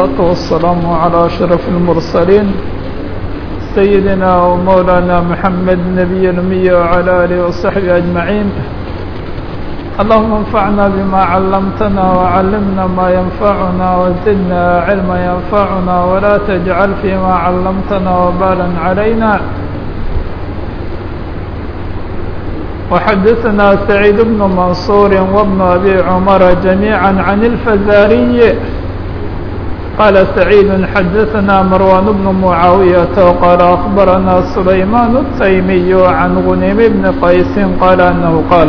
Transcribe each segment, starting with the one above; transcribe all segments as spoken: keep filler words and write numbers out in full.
والصلاة والسلام على أشرف المرسلين سيدنا ومولانا محمد النبي الأمي وعلى آله وصحبه أجمعين. اللهم انفعنا بما علمتنا وعلمنا ما ينفعنا وزدنا علما ينفعنا ولا تجعل فيما علمتنا وبالا علينا. وحدثنا سعيد بن منصور وابن أبي عمر جميعا عن الفزاري قال سعيد حدثنا مروان بن معاوية قال أخبرنا سليمان التيمي عن غنيم بن قيس قال أنه قال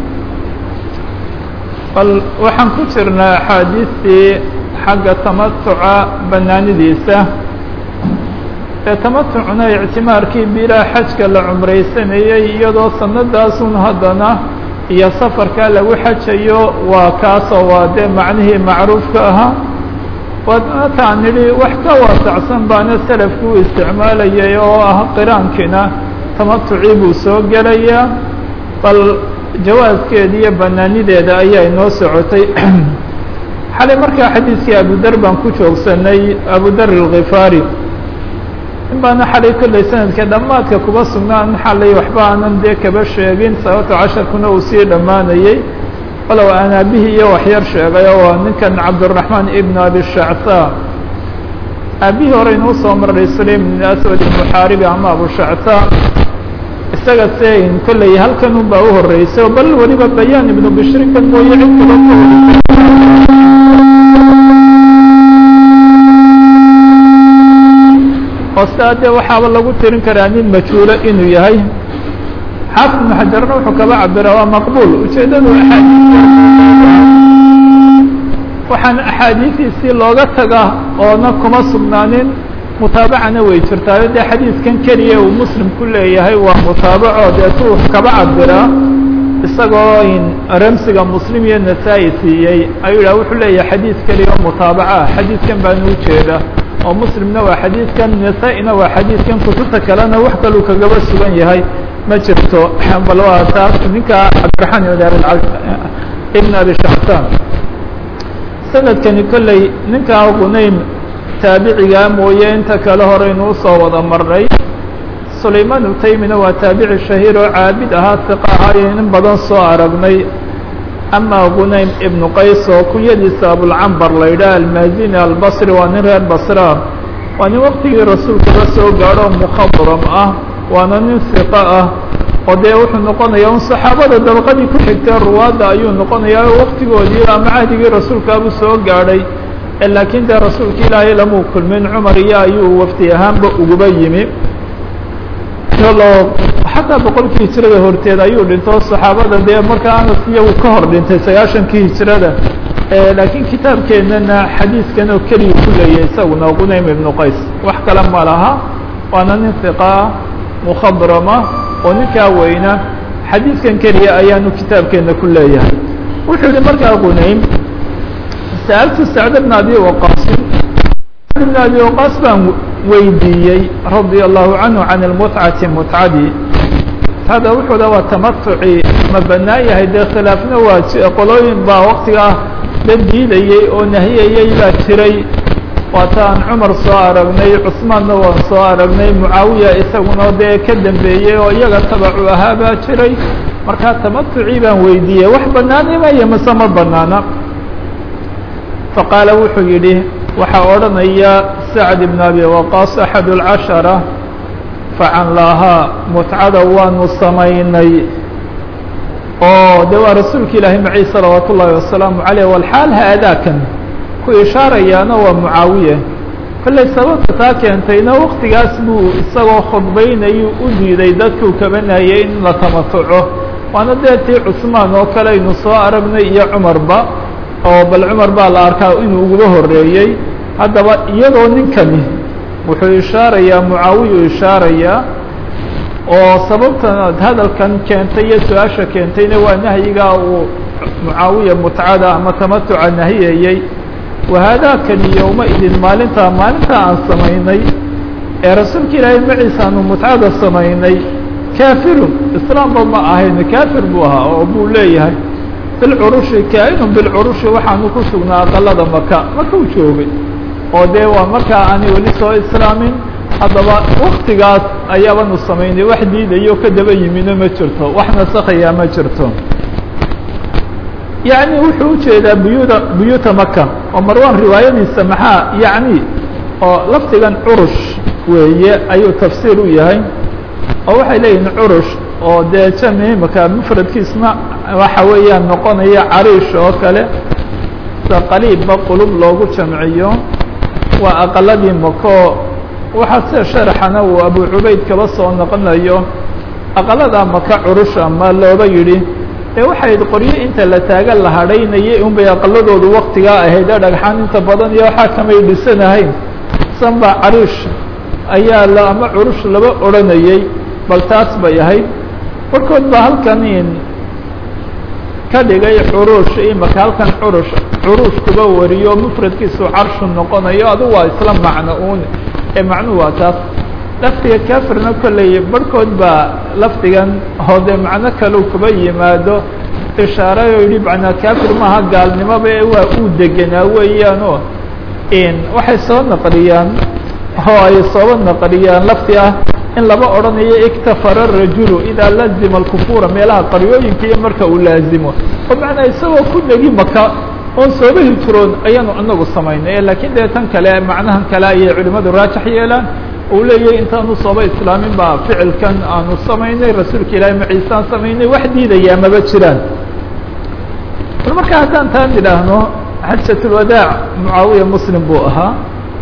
قال waxaan ku jirnaa axaadiistii xagga tamatuca banaanidiisa ee tamatucna ictimaarkii bilaa xajka la cumraysanayey iyadoo sanadaasun haddana iyo safarka lagu xajayo waa kaasoo waa dee macnihii macruufka ahaa wataan nidhi wax ka waasacsan baana salafku u isticmaalayay oo ah qiraankina tamatucii buu soo gelayaa bal jawaaskeeda iyo banaanideeda ayaa inoo socotay. xalay markaa xadiiskii abudar baan ku joogsanay abudar alkhifaari in baana xalay kolley sanadka dhammaadka kuba sugnaan xalay waxba aanan dee kaba sheegin sababto casharkuna uu sii dhammaanayey walow aan aabihii iyo waxyar sheegay oo waa ninkan cabdiraxmaan ibn abi shacsaa aabihii hore inuu soo maray sulaym ibn aswad muxaaribi ama abu shacsaa isaga se kolley halkan un baa u horeysay oo bal weliba bayaan ibnu bishrikan mooye cid kala oo saa dee waxaaba lagu tirin karaa nin majhuulo inuu yahay. xaafid ibnu xajarna wuxuu kaba cabira waa maqbuul ujeedadu waxaan axaadiistiisii looga taga oona kuma sugnaanin mutaabacana way jirtaayo dee xadiidkan keliya uu muslim ku leeyahay waa mutaabaco deetuu kaba cabiraa isagoo in ramsiga muslim iyo nasaa-i siiyey ayuu yidhah wuxuu leeyahay xadiid keliya oo mutaabaca ah xadiidkan baanu ujeeda oo muslimna waa xadiidkan nasaa-ina waa xadiidkan kutubta kalena wax kaluu kagaba sugan yahay ma jirto. bal waa taas ninka cabdiraxmaan ibn abi shacsan sanadkani kolley ninkaa gunaym taabiciga mooye inta kale hore inuu soo wada maray. sulaymaan utaymina waa taabici shahiir oo caabid ahaa siqa ahaayo in badan soo aragnay. ama gunaym ibnu qays oo kunyadiisa abulcambar la yidhaha almaazini albasri waa nin reer basra waa nin waqtigii rasuulkaba soo gaadho mukhadram ah waana nin siqa ah oo dee wuxuu noqonayaa un saxaabada dabaqadii ku xigtay ruwaadda ayuu noqonayaa oo waqtigoodii ama cahdigii rasuulkaabuu soo gaadhay laakiin dee rasuulka ilaahay lamuu kulmin cumar iyo ayuu wafti ahaanba uguba yimi xataa boqolkii hijrada horteed ayuu dhinto saxaabada dee markaa anas iyagu ka hor dhintay sagaashankii hijrada laakiin kitaabkeenana xadiiskan oo keliya ku leeyahay isaguna qunaym ibnu qays wax kale ma laha waana nin hiqaa mukhadrama oo ninkaa weyna xadiiskan keliya ayaanu kitaabkeena ku leeyahay. wuxuu yihi markaa qunaym sa'altu sacd bn abi waqaas sacd bn abi waqaas baan weydiiyey radia allahu canhu can almutcati mutcadii hada wuxuu da waa tamatuci ma banaan yahay dee khilaafna waa qolooyin baa waqtigaa la diidayey oo nahiyayey baa jiray waata aan cumar soo aragnay cusmaanna waan soo aragnay mucaawiya isaguna dee ka dambeeyey oo iyaga tabacu ahaa baa jiray markaa tamatucii baan weydiiyey wax banaanimaya mase ma banaana. faqaala wuxuu yidhi waxaa odhanaya sacd ibn abi waqaas axad اlcashara facan lahaa mutcada waanu samaynay oo de waa rasuulka ilaahi maci salawaat ullaahi wasalaamu caleyh walxaal haadaakan ku ishaarayaana waa mucaawiye kolley sababta taa keentayna waqtigaas buu isagoo khudbaynayu u diiday dadkuu kabanayay in la tamatuco waana dee tii cusmaan oo kale aynu soo aragnay iyo cumarba oo bal cumar baa la arkaa inuu uguba horeeyey. haddaba iyadoo ninkani wuxuu ishaarayaa mucaawiyu ishaarayaa oo sababtan hadalkan keentay iyo su-aasha keentayna waa nahyigaa uu mucaawiya mutcada ama tamatuca nahiyayey. wahaadaakani yowma idin maalintaa maalintaa aan samaynay ee rasuulka ilaahay maciisa aanu mutcada samaynay kaafirun islaamba ma ahayn kaafir buu ahaa oo buu leeyahay bilcurushi kaainun bilcurushi waxaanu ku sugnaa aqalada maka maka u joogay oo dee waa markaa aanay weli soo islaamin haddaba waktigaas ayaabanu samaynay wax diidayo ka daba yimino ma jirto wax nasakhayaa ma jirto yacni wuxuu ujeedaa buyuuda buyuuta maka oo marwan riwaayadiisa maxaa yacni oo lafdigan curush weeye ayuu tafsiir u yahay oo waxay leeyihin curush oo dee jami maka mufradkiisna waxa weeyaan noqonaya cariish oo kale sa qaliibba qulub loogu jamciyo waa aqaladii mako waxaa sida sharaxana uu abu cubayd kaba soo noqonayo aqalada maka curush ama looba yidhi ee waxayd qoryo inta la taaga la hadhaynayay un bay aqaladoodu waktigaa ahayd ee dhagxaan inta badan iyo waxaa kamay dhisanahayn sanba cariish ayaa la ama curush laba odhanayay bal taas bay ahayd warkood baa halkan ka dhigay curush imaka halkan curush curush kuba wariyo mufradkiisu carshu noqonayo adu waa isla macno uun ee macnuhu waa taas lafdiga kafirna kolley barhkood baa lafdigan hoode macno kalau kuba yimaado ishaaray oo yidhi macnaa kafir maaha gaalnimoba ee waa uu degenaa weeyaanoo waxay soo naqliyaan oo ay sooba naqliyaan lafdi ah in laba odhanayo iktafara rajulu idaa lazima alkufuura meelaha qaryooyinka iyo marka uu laazimo oo macnaa isagoo ku negi maka oon sooba hijroon ayaanu inagu samaynay laakiin dee tan kale macnahan kale ayay culimadu raajax yeelaan uu leeyahay intaanu sooba islaamin baa ficilkan aanu samaynay rasuulka ilaahay maciisaan samaynay wax diidayaa maba jiraan bal marka haddaan taan idhaahno xajatulwadaac mucaawiya muslim buu ahaa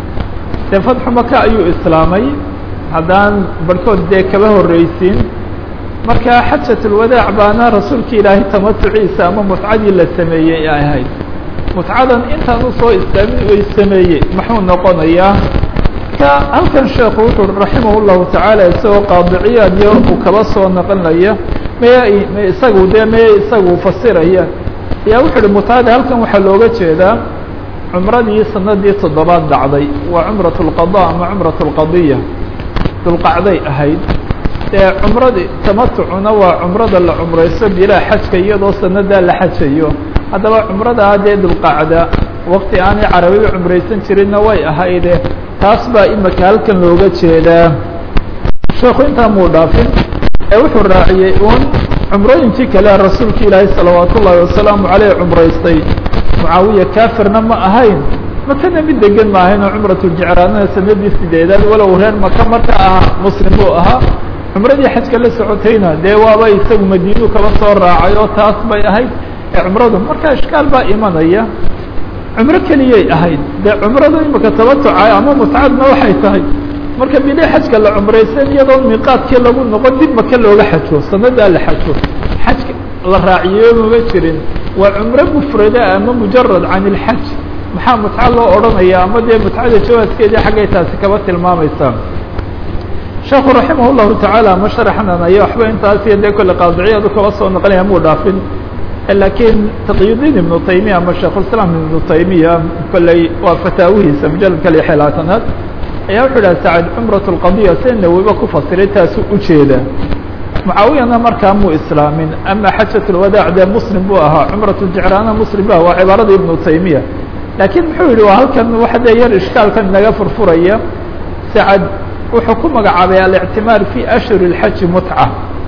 dee fatxu maka ayuu islaamay haddaan barhkood dee kaba horreysiin marka xajatulwadaac baana rasuulka ilaahay tamatuciisa ama mutcadii la sameeyey ay ahayd mutcadan intaan usoo islaamin way sameeyey muxuu noqonayaa ka halkan sheekhu wuxuu raximah llahu tacaala isagoo qaadiciyaadyo uu kaba soo naqonaya may may isagu dee may isagu fasiraya ayaa wuxu uhi mutcada halkan waxaa looga jeedaa cumradii sanadii toddobaad dhacday waa cumrat lqada ama cumrat lqadiya dulqacday ahayd ee cumradii tamatucuna waa cumrada la cumraysto bilaa xajka iyadoo sanadaa la xajayo haddaba cumradaa dee dulqacda wakti aanay carabiba cumraysan jirinna way ahayde taas baa imaka halkan looga jeedaa sheekhu intaa muu dhaafin ee wuxuu raaciyey uun cumrooyinkii kale rasuulka ilaahay salawaat ullaahi wasalaamu caleyh cumraystay mucaawiya kafirna ma ahayn makana mid degan ma ahayn oo cumratljicraanada sanadii sideedaad walow reer maka marka ahaa muslim buu ahaa cumradii xajka la socotayna dee waaba isagu madiinuu kaba soo raacay oo taas bay ahayd ee cumradu marka ishkaal baa imanaya cumro keliyay ahayd dee cumradu imaka tamatuca ama mutcadna waxay tahay marka bili xajka la cumraysan iyadoo miiqaadkii lagu noqon dib maka looga xajo sanadaa la xajo xajka la raaciyo mama jirin waa cumro mufrada ama mujarad can ilxaj maxaa mutca loo odhanaya ama dee mutcada jawaaskeedii xaggay taasi kaba tilmaamaysaa sheekhu raximah llahu tacaala ma sharaxnan ayo waxba intaas iyo dee kolle qaadiciyadu kaba soo noqonaya muu dhaafin laakiin taqiyudiin ibnu taymiya ama sheikhulislaam ibnu taymiya kolley waa fataawihiisa mujaladka lix iyo labaatanaad ayaa wuxuu dhaha sacad cumrat lqadiya si nawiba ku fasiray taasu ujeeda mucaawiyana markaa muu islaamin ama xajat lwadaac dee muslim buu ahaa cumrat ljicraana muslim bu aha waa cibaarada ibnu taymiya laakiin muxuu yihi waa halkan waxa dee yar ishkaalkan naga furfuraya sacad wuxuu ku magacaabay alictimaar fi ashhur اlxaji mutca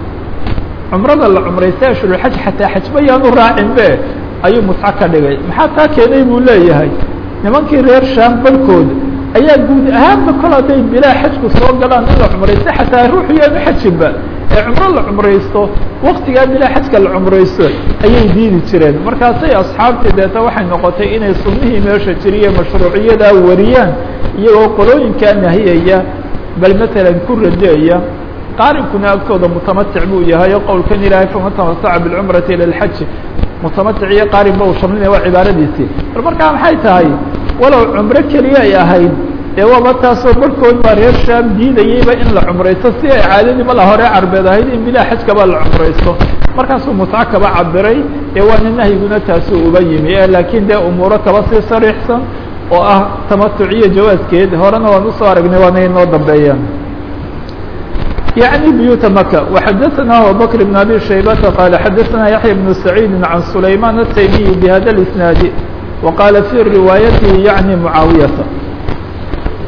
cumrada la cumraystay ashhur اlxaj xataa xajba yaanu raacin be ayuu mutco ka dhigay maxaa taa keenay buu leeyahay nimankii reer shaam barhkood ayaa guud ahaanba kol hadday bilaa xajku soo galaan in la cumraysto xataa ruuxu yaanu xajinba ee cumro la cumraysto waktigaa bilaa xajka la cumraysto ayay diidi jireen markaasay asxaabtii deeta waxay noqotay inay sunnihii meesha jiriye mashruuciyadaa wariyaan iyagoo qolooyinkaa nahiyaya bal matalan ku rajeeya qaarinkuna agtooda mutamatic buu yahay o qowlkan ilaahay faman tamataca bilcumrati ila lxaji mutamatic iyo qaarin ba uu shamlinaya waa cibaaradiisii bal markaa maxay tahay walow cumro keliya ay ahayd dee waaba taasoo barhkood baa reer shaam diidayeyba in la cumraysto si ay caadadiiba la hore carbeed ahayd in bilaa xajkaba la cumraysto markaasuu mutco kaba cabiray ee waana nahyiguna taasuu uba yimi laakiin dee umuuro kaba sii sariixsan oo ah tamatuciyo jawaaskeed horena waan usoo aragnay waana inoo dambeeyaan يعني بيوت مكة وحدثنا أبو بكر بن أبي شيبة قال حدثنا يحيى بن سعيد عن سليمان التيمي بهذا الإسناد وقال في روايته يعني معاوية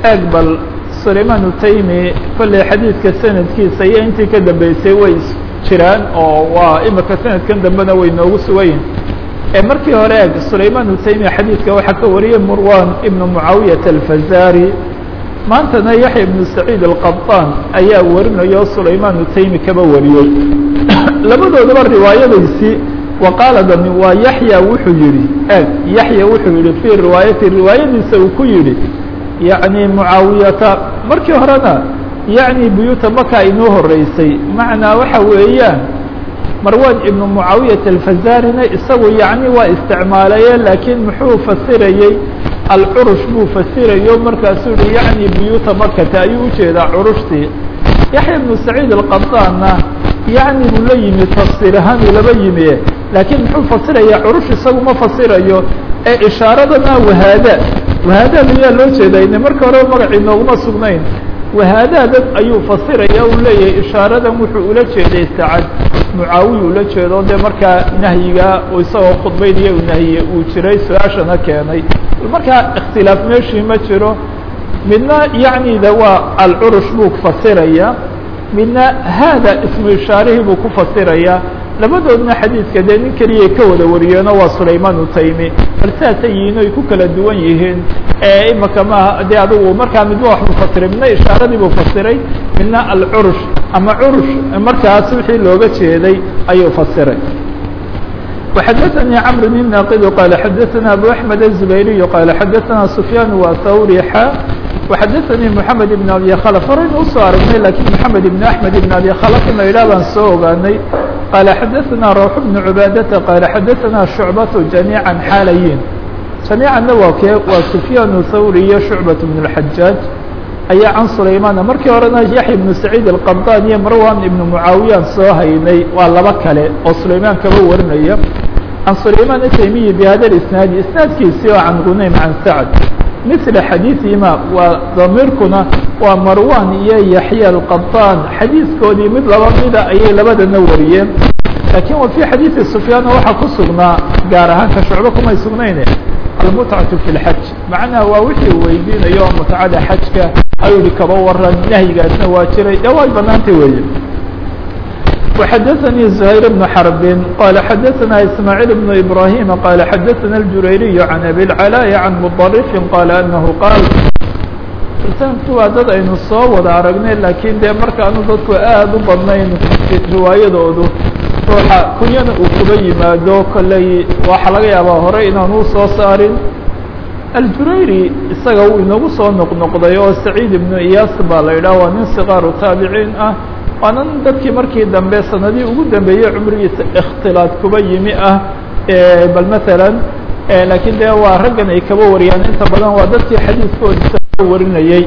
أقبل سليمان التيمي كل حديث كسند كي سيئ انتي كده بيسوي جيران أو إما كسند كان دمنا وينو سوين مركي هراء سليمان التيمي حديث كوحكا وريه مروان ابن معاوية الفزاري ما أنتنا يحيى بن سعيد القطان أيا ورنا يا سليمان التيمي كما وريه لابد أن نمر رواية ليسي وقال ذني ويحيى وحيري آه يحيى وحيري في الرواية الرواية ليسي وكيري يعني معاوية مركي هرانا يعني بيوت مكة إنوه الرئيسي معنى وحويان مروان ابن معاوية الفزارنا يسوي يعني واستعماليا لكن محو فسري العرش مو فسري يوم مركز يعني بيوت مكة أيوجه ذا عرشتي يحيى بن سعيد القطان يعني مليم تفسير هذه لبيمه لكن محو فسري عرش يسوي ما فسري إشارتنا وهذا وهذا اللي لوجه ذا إن مركز رو مرعي إنه سجنين وهذا ذا أيو فسر يولي إشارة محولة شيء استعد معاوي ولا شيء ده مركا نهيجا ويسوي خطبين ونهي وشري سعشنا كاني المركا اختلاف ماشي ما شرو منا يعني ذوا العرش بوك فسرية منا هذا اسم إشاره بوك فسرية لابد أن حديث كذا نكريه كودا وريانا وسليمان التيمي فلساتيين يكون كلا دوان يهين إما كما دي عدو مركا مدوح مفسرين منا إشارة دي مفسرين منا العرش أما عرش مركا سبحي لوغة شهدي أي فسرين وحدثني عمرو بن ناقد قال حدثنا أبو أحمد الزبيري قال حدثنا سفيان وثوري حا وحدثني محمد بن أبي خلف فرين أصار لكن محمد بن أحمد بن أبي خلف إنه إلى بن سوغاني قال حدثنا روح بن عبادة قال حدثنا شعبة جميعا حاليين جميعا نواكي وسفيان الثوري شعبة بن الحجاج أي عن سليمان مركي ورنا يحيى بن سعيد القبطاني مروان بن معاوية صاهيني والله بكالي وسليمان كبورني عن سليمان التيمي بهذا الإسناد إسناد كيسيو عن غنيم عن سعد مثل حديثهما وضميركنا ومروان يحيى القبطان حديث كودي مثل رميدة أي لبدا نوريين لكن وفي حديث السفيان وحا قصرنا قارها كشعبكم أي سغنين المتعة في الحج معنى ووحي ويدين يوم متعة حجك أيو لكبورا نهي قاسنا واتري دواي بنانتي ويجب وحدثني زهير بن حرب قال حدثنا إسماعيل بن إبراهيم قال حدثنا الجريري عن أبي العلاء عن مطرف قال أنه قال سنتو عدد أين الصواب عرقني لكن دي مركا أنه ضدكو آدو بضنين في رواية دودو روحا كنيانا أكبي ما دوك اللي وحلقي أبا هرينا نوصو سارين الجريري استغوا إنه صو نقنقضي وسعيد بن إياس بالإله ومن صغار التابعين أه وأنا ندكي مركي دنبي سندي وقود دنبي عمري اختلاط كبي مئة إيه بل مثلا إيه لكن ده هو رجنا يكبور يعني انت بدن ودتي حديث كود ورنا يي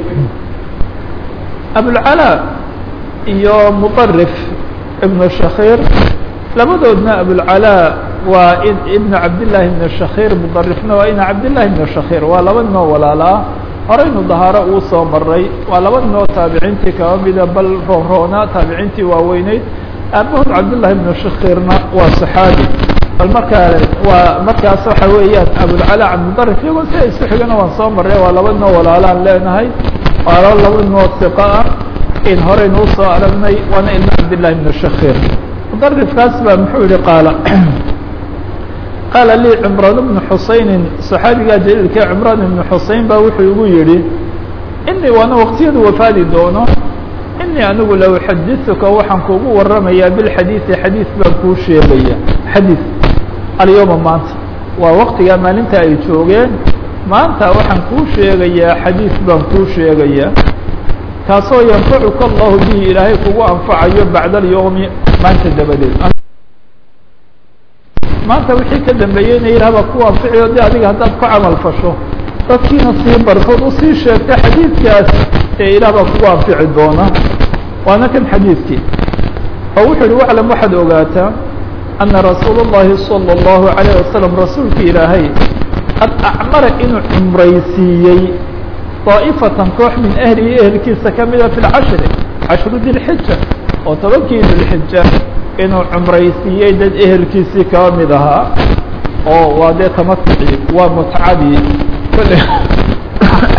أبو العلاء يوم مطرف ابن الشخير لابد أن أبو العلاء وابن عبد الله بن الشخير مطرفنا وإن عبد الله بن الشخير ولا بنا ولا لا هرين الظهارة وصو مري ولا بنا تابعينتي كاملة بل رونا تابعينتي ووينيت أبو عبد الله بن الشخيرنا وصحابي المركز ومركز صحويات أبو العلاء عن مطرف يقول سيسحقنا ونصو مري ولا بنا ولا لا لأنهي ولا بنا الثقاء إن هرين وصو أرمي وأنا إن عبد الله بن الشخير مطرف كاسبة محولي قال قال لي عمران بن حسين صحابي جليل كعمران بن حسين باوحي يقول إني وأنا وقتين وفادي دونه إني أنا لو حدثك وحنكو ورمي بالحديث حديث بنكوشي لي حديث اليوم ما أنت ووقت ما أنت أيتوغين ما أنت وحنكوشي لي حديث بنكوشي لي كاسو ينفعك الله به إلهيك وأنفع بعد اليوم ما أنت دبدل ما أنت وحي كدن بيين إلهي كو أنفعي ودي أديك هداد كعمل فشو تبكي نصيب برفض وصي شاك حديث كاس إلهي كو أنفعي دونا وأنا كان حديثك فوحي وعلم واحد أغاتا أن رسول الله صلى الله عليه وسلم رسولك إلهي قد أعمر إنه عمريسيي طائفة كوح من أهل أهل كيسة كاملة في العشر عشر ذي الحجة وتركي ذي الحجة إنه عمريسيي دد أهل كيسة كاملها أو وادي تمتعي ومتعبي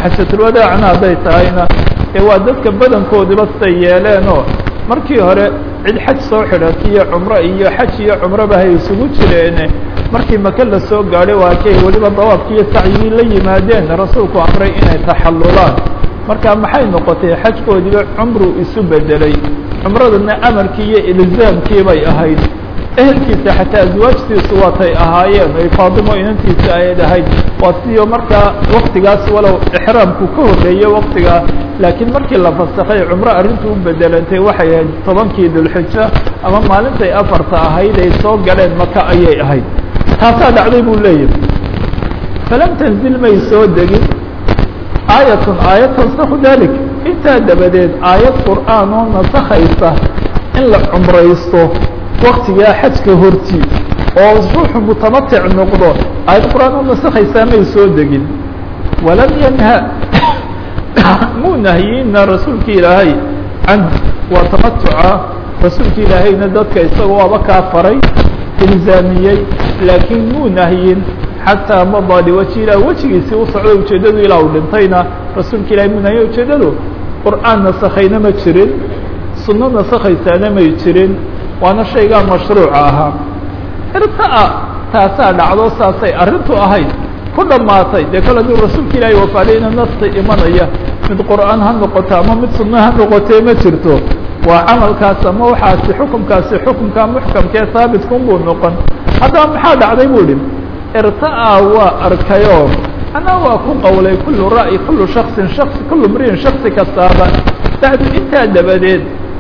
xajatulwadaacna hadday tahayna ee waa dadka badankoodiba siday yeeleenoo markii hore cid xaj soo xidhatay iyo cumro iyo xaj iyo cumroba hay isugu jireene markii maka la soo gaadhay waa kay weliba dawaafki iyo sacyigii la yimaadeen rasuulku amray inay taxallulaan marka maxay noqotay xajkoodiiba cumru isu bedelay cumraduna amarkii iyo ilzaamkii bay ahayd ehelkiisa xataa azwaajtiisu waatay ahaayeen ay faadimo inantiisa ayay ahayd waa siyo markaa waktigaas walow ixraamku ka horreeyey waktigaa laakiin markii la fasakhay cumro arrintu u bedelantay waxay ahayd tobankii dulxija ama maalintay afarta ahayd ay soo galeen maka ayay ahayd taasaa dhacday buu leeyahay falam tanzil may soo degin aayatun aayad tansakhu dalik intaa dabadeed aayad qur'aan oo nasakhaysa in la cumraysto waktigaa xajka horti oo ruuxu mutamatic noqdo aayad qur'aan oo nasakhaysaa may soo degin walam yanha muu nahiyina rasuulka ilaahay canhu waa tamatuca rasuulka ilaahayna dadka isagoo aba kaa faray ilzaamiyey laakiin muu nahiyin xataa madaa liwaji ilah wejigiisii u socda ujeeddadu ilaa uu dhintayna rasuulka ilahay muu nahiye ujeeddadu qur'aan nasakhayna ma jirin sunno nasakhaysaana may jirin waana shaygaa mashruuca ahaa irtaa taasaa dhacdo saasay arrintu ahayd ku dhammaatay dee kale aduu rasuulka ilaahay wafaadayna naski imanaya mid qur'aan ha noqoto ama mid sunno ha noqotee ma jirto waa camalkaas ama waxaasi xukumkaasi xukumka muxkamkee haabitkan buu noqon haddaba maxaa dhacday buu idhi irta'a waa arkayoo anaa waa ku qowlay kullu ra'yi kullu shaksin shasi kullu mriin shaksi kastaaba bacdu intaa dabadeed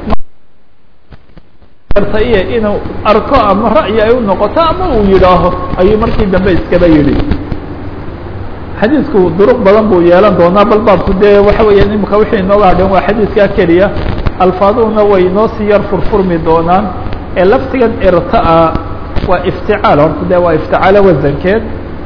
inuu arko ama ra'yi ay u noqoto ama uu yidhaaho ayuu markii dambe iskaba yidhi xadiidku duruq badan buu yeelan doonaa bal baabku dee waxa weeyaan imika wixii inooga hadheen waa xadiidkaa keliya alfaaduhuna way inoo sii yar furfurmi doonaan ee laftigan irta'a waa ifticaal horta dee waa ifticaalo wasankeed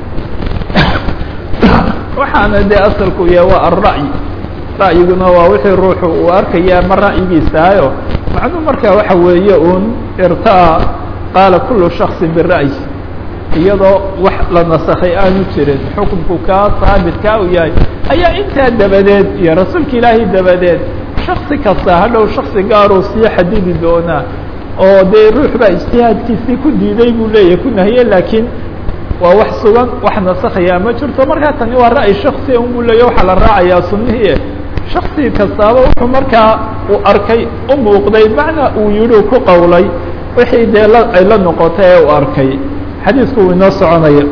waxaana dee asalku yahay waa alra'yi ra'yiguna waa wixii ruuxu uu arkaya ama ra'yigiisaayo macnuu markaa waxa weeye un irta'a qaala kullu shaksin bira'yi iyadoo wax la nasakhay aanu jirin xukunku kaa haabitkaa u yahay ayaa intaa dabadeed iyo rasuulka ilaahay dabadeed shaksi kasta hadhow shaksi gaaruu sii xadidi doonaa oo dee ruux baa ijtihaadkiisii ku diiday buu leeyahay ku nahiye laakiin waa wax sugan wax nasakhayaa ma jirto markaa tani waa ra'yi shaksi un buu leeyahy waxaa la raacayaa sunnihii shaksi kastaaba wuxuu markaa uu arkay u muuqday macnaa uu yidhi ku qowlay wixii dee la ay la noqotay ee uu arkay xadiidku uu inoo soconaya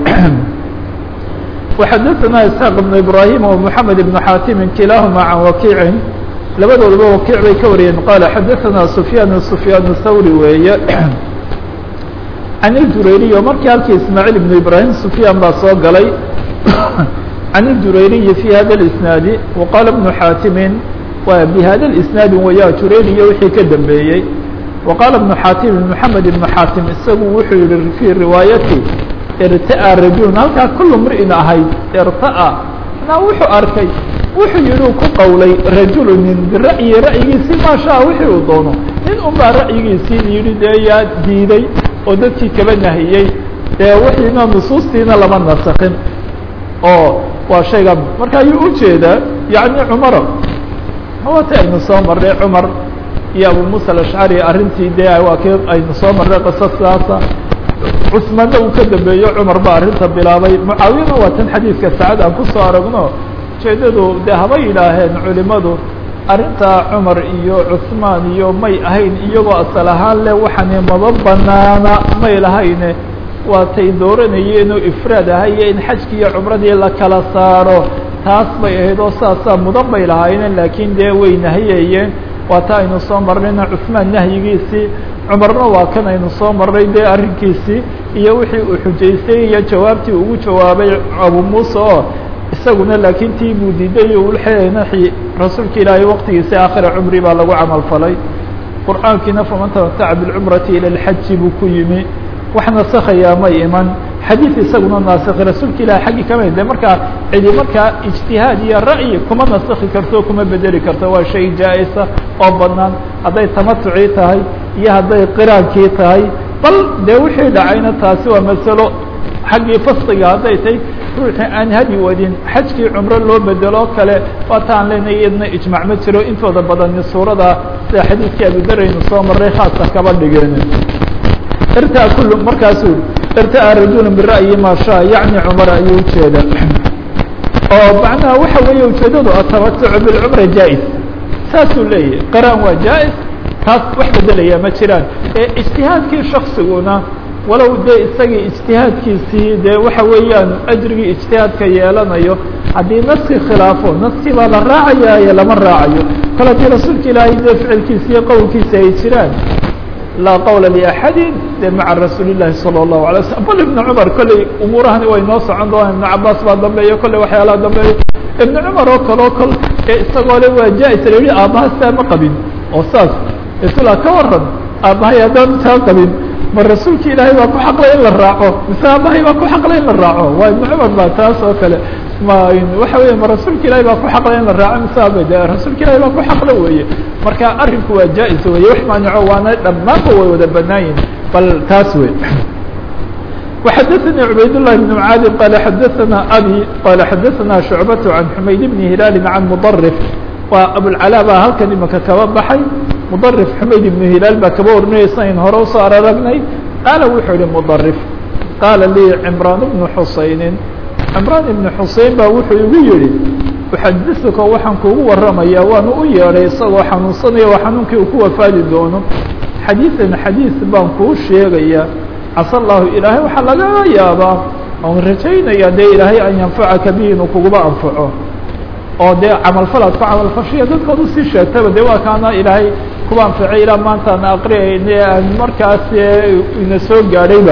وxadaثna isxaaq بn ibrahim ومحamed بn xatim kilahuma can wakiicin labadoodaba wakiic bay ka wariyeen qaala xadaثna sufyaan sufyaan thawri weeye can اjurayriy markii halkii ismaaعiil ibn ibrahim sufyaan baa soo galay can اjurayriyi fi hada اisnaadi waqaala bnu xaatimin waa bihada اisnaadi waya jurayriya wixii ka dambeeyey وqاaل بن xاtim محamed بن xاtim isagu wuxuu yihi في riwaayati irta'a rajul halkaa kul mri'in ahayd irta'a na wuxuu arkay wuxuu yihi ku qowlay rajul nin bira'yi ra'yigiisii maashaa wixii uu doono nin un baa ra'yigiisii yihi dee yaa diiday oo dadkii kaba nahiyey dee wixiina nusuustiina lama nasakin oo waa shayga marka ayuu ujeedaa yaعni cumara wata aynu soo maray cumar iyo abu muسى الأشcari arrintii dee waa k aynu soo maray qisasaasa cثmaanna uu ka dambeeyo cumar ba arrinta bilaabay mucaawiyana waa tan xadiidka sacad aan kusoo aragno ujeedadu dee haba yidhaaheen culimadu arrintaa cumar iyo cثmaan iyo may ahayn iyagoo asal ahaan le waxani maba banaana may lahayne waatay dooranayeen oo ifraad ahay iyo in xajki iyo cumradii la kala saaro taas bay ahayd oo saasaa mudan bay lahaayeen laakiin dee way nahiyayeen waa ta aynu soo marnayna cثmaan nahyigiisii cumarna waa kan aynu soo marnay dee arrinkiisii iyo wixii uu xujaystay iyo jawaabtii ugu jawaabay abu muuse oo isaguna laakiin tii buu diiday ulxi rasuulka ilaahay waqtigiisi aakhira cumri baa lagu camal falay qur'aankiina faman tamataca biاlcumrati ilى اlxaji buu ku yimi wax nasakhayaa may iman xadiid isaguna naasikhi rasuulka ilahi xaggii kama de markaa cidi markaa ijtihaad iyo ra'yi kuma nasakhi karto kuma bedeli karto waa shay jaa-isa oo banaan hadday tamatucii tahay iyo hadday qiraankii tahay bal dee wixii dhacayna taasi waa masalo xaggii fasliga hadday tahay ruuxii aan hadi wadin xajkii cumro loo bedelo kale waata aan leenahay iyadna ijmaac ma jiro intooda badani suurada sida xadiidkii abudaraynu soo maray khaasa kaba dhigeen irtaa kullu markaasuu irtaa rajulun bira'yi maa shaa yacni cumar ayuu ujeeda oo macnaha waxa weeye ujeedadu atamatucu bilcumra jaa-is saasuu leeyahay qaraan waa jaa-is taas wax bedelaya ma jiraan ee ijtihaadkii shaksiguna walow dee isagii ijtihaadkiisii dee waxa weeyaan ajrigii ijtihaadka yeelanayo haddii naski khilaafo naskii baa la raacayaye lama raacayo kale haddii rasuulka ilaahay dee ficilkiisa iyo qowlkiisa ay jiraan laa qawla liaxadin de maca rasuuli llahi salى الlahu alay waslm bal ibna cumar kolley umuurahani way noo socon doonaan ibna cabaas baa dambeeyo kolley waxyaalaha dambeeyo ibna cumar oo kale o kol ee isagoo le waa jaa-is la yihi aabbaha saa ma qabin oo saas isla ka waran aabbahay haddaan taa qabin ma rasuulka ilaahay baa ku xaqlay in la raaco mise aabbahay baa ku xaqlay in la raaco waa ibna cumar baa taas oo kale ma waxa weeye ma rasuulka ilaahay baa ku xaqlay in la raaco mise aaba de rasuulka ilahay baa ku xaqla weeye marka arrinku waa jaa-is weeye wax maanico waana dhammaanba way wada banaan yihin bal taas wey وxadثnي عubayd اللh بن معاad qال xadثna abي qال xadثna شhuعبة عن حmayd بن هiلال عن مضرف waa abوالعلاء baa halkan imaka kaba baxay مضرف حmayd بن هiلال baa kaba warinaysa in hore usoo araragnay qaala wuxuu yihi مضرف qaala lii عمrان بن حusayن عمrان بن حusein ba wuxuu igu yihi uxadiثuka waxaan kugu waramaya waana u yeedhay isagoo xanuunsanaya waa xanuunkii uu ku wafaadi doono xadiiثan xadiiث baan kuu sheegaya casa allahu ilaahay waxaa laga yaabaa oon rajaynaya dee ilaahay an yanfacaka bihi inuu kuguba anfaco oo dee camalfalaad ku camalfashiya dadkood usii sheegtaba dee waa kaana ilaahay kuba anfacay ilaa maantaana aqriyayne aan markaas ina soo gaadhayba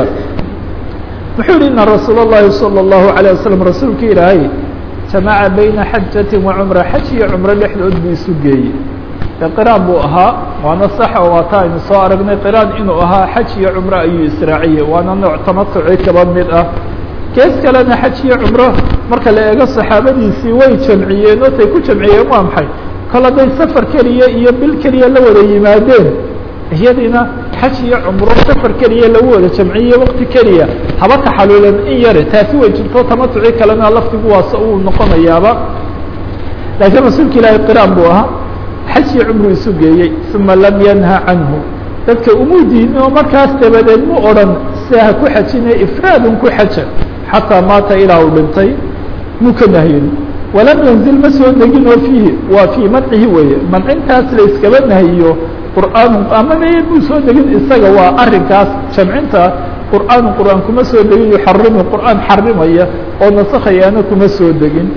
wuxuu yihi ina rasuul الlahi salى الlahu عalيه wasalam rasuulka ilaahay jamaca bayna xajati wa cumra xaj iyo cumro dhexdood buu isu geeyey de qiraan buu ahaa waana sax oo waata aynu soo aragnay qiraan inuu ahaa xaj iyo cumro ayuu israaciyey waana nooc tamatuci kaba mid ah kees kalena xaj iyo cumro marka la eego saxaabadiisii way jamciyeen oo tay ku jamciyeen waa maxay kol hadday safar keliya iyo bil keliya la wada yimaadeen iyadiina xaj iyo cumro safar keliya lagu wada jamciye waqti keliya haba taxaluulan in yare taasi way jirto tamatuci kalena laftigu waase uu noqonayaaba laakiin rasuulka ilaahay qiraan buu ahaa xaj iyo cumru isu geeyey uma lam yanha canhu dadka umuu diidin oo markaas dabadeed mu odhan siha ku xajine ifraadun ku xaja xataa maata ilaa uu dhintay muu ka nahyin walam yanzil ma soo degin oo fiihi waa fii mancihi weeye mancintaas la iskaba nahiyo qur'aanu amane muu soo degin isaga waa arrinkaas jamcinta qur'aanu qur'aan kuma soo degin yuxarimu qur'aan xarimaya oo nasakhayaana kuma soo degin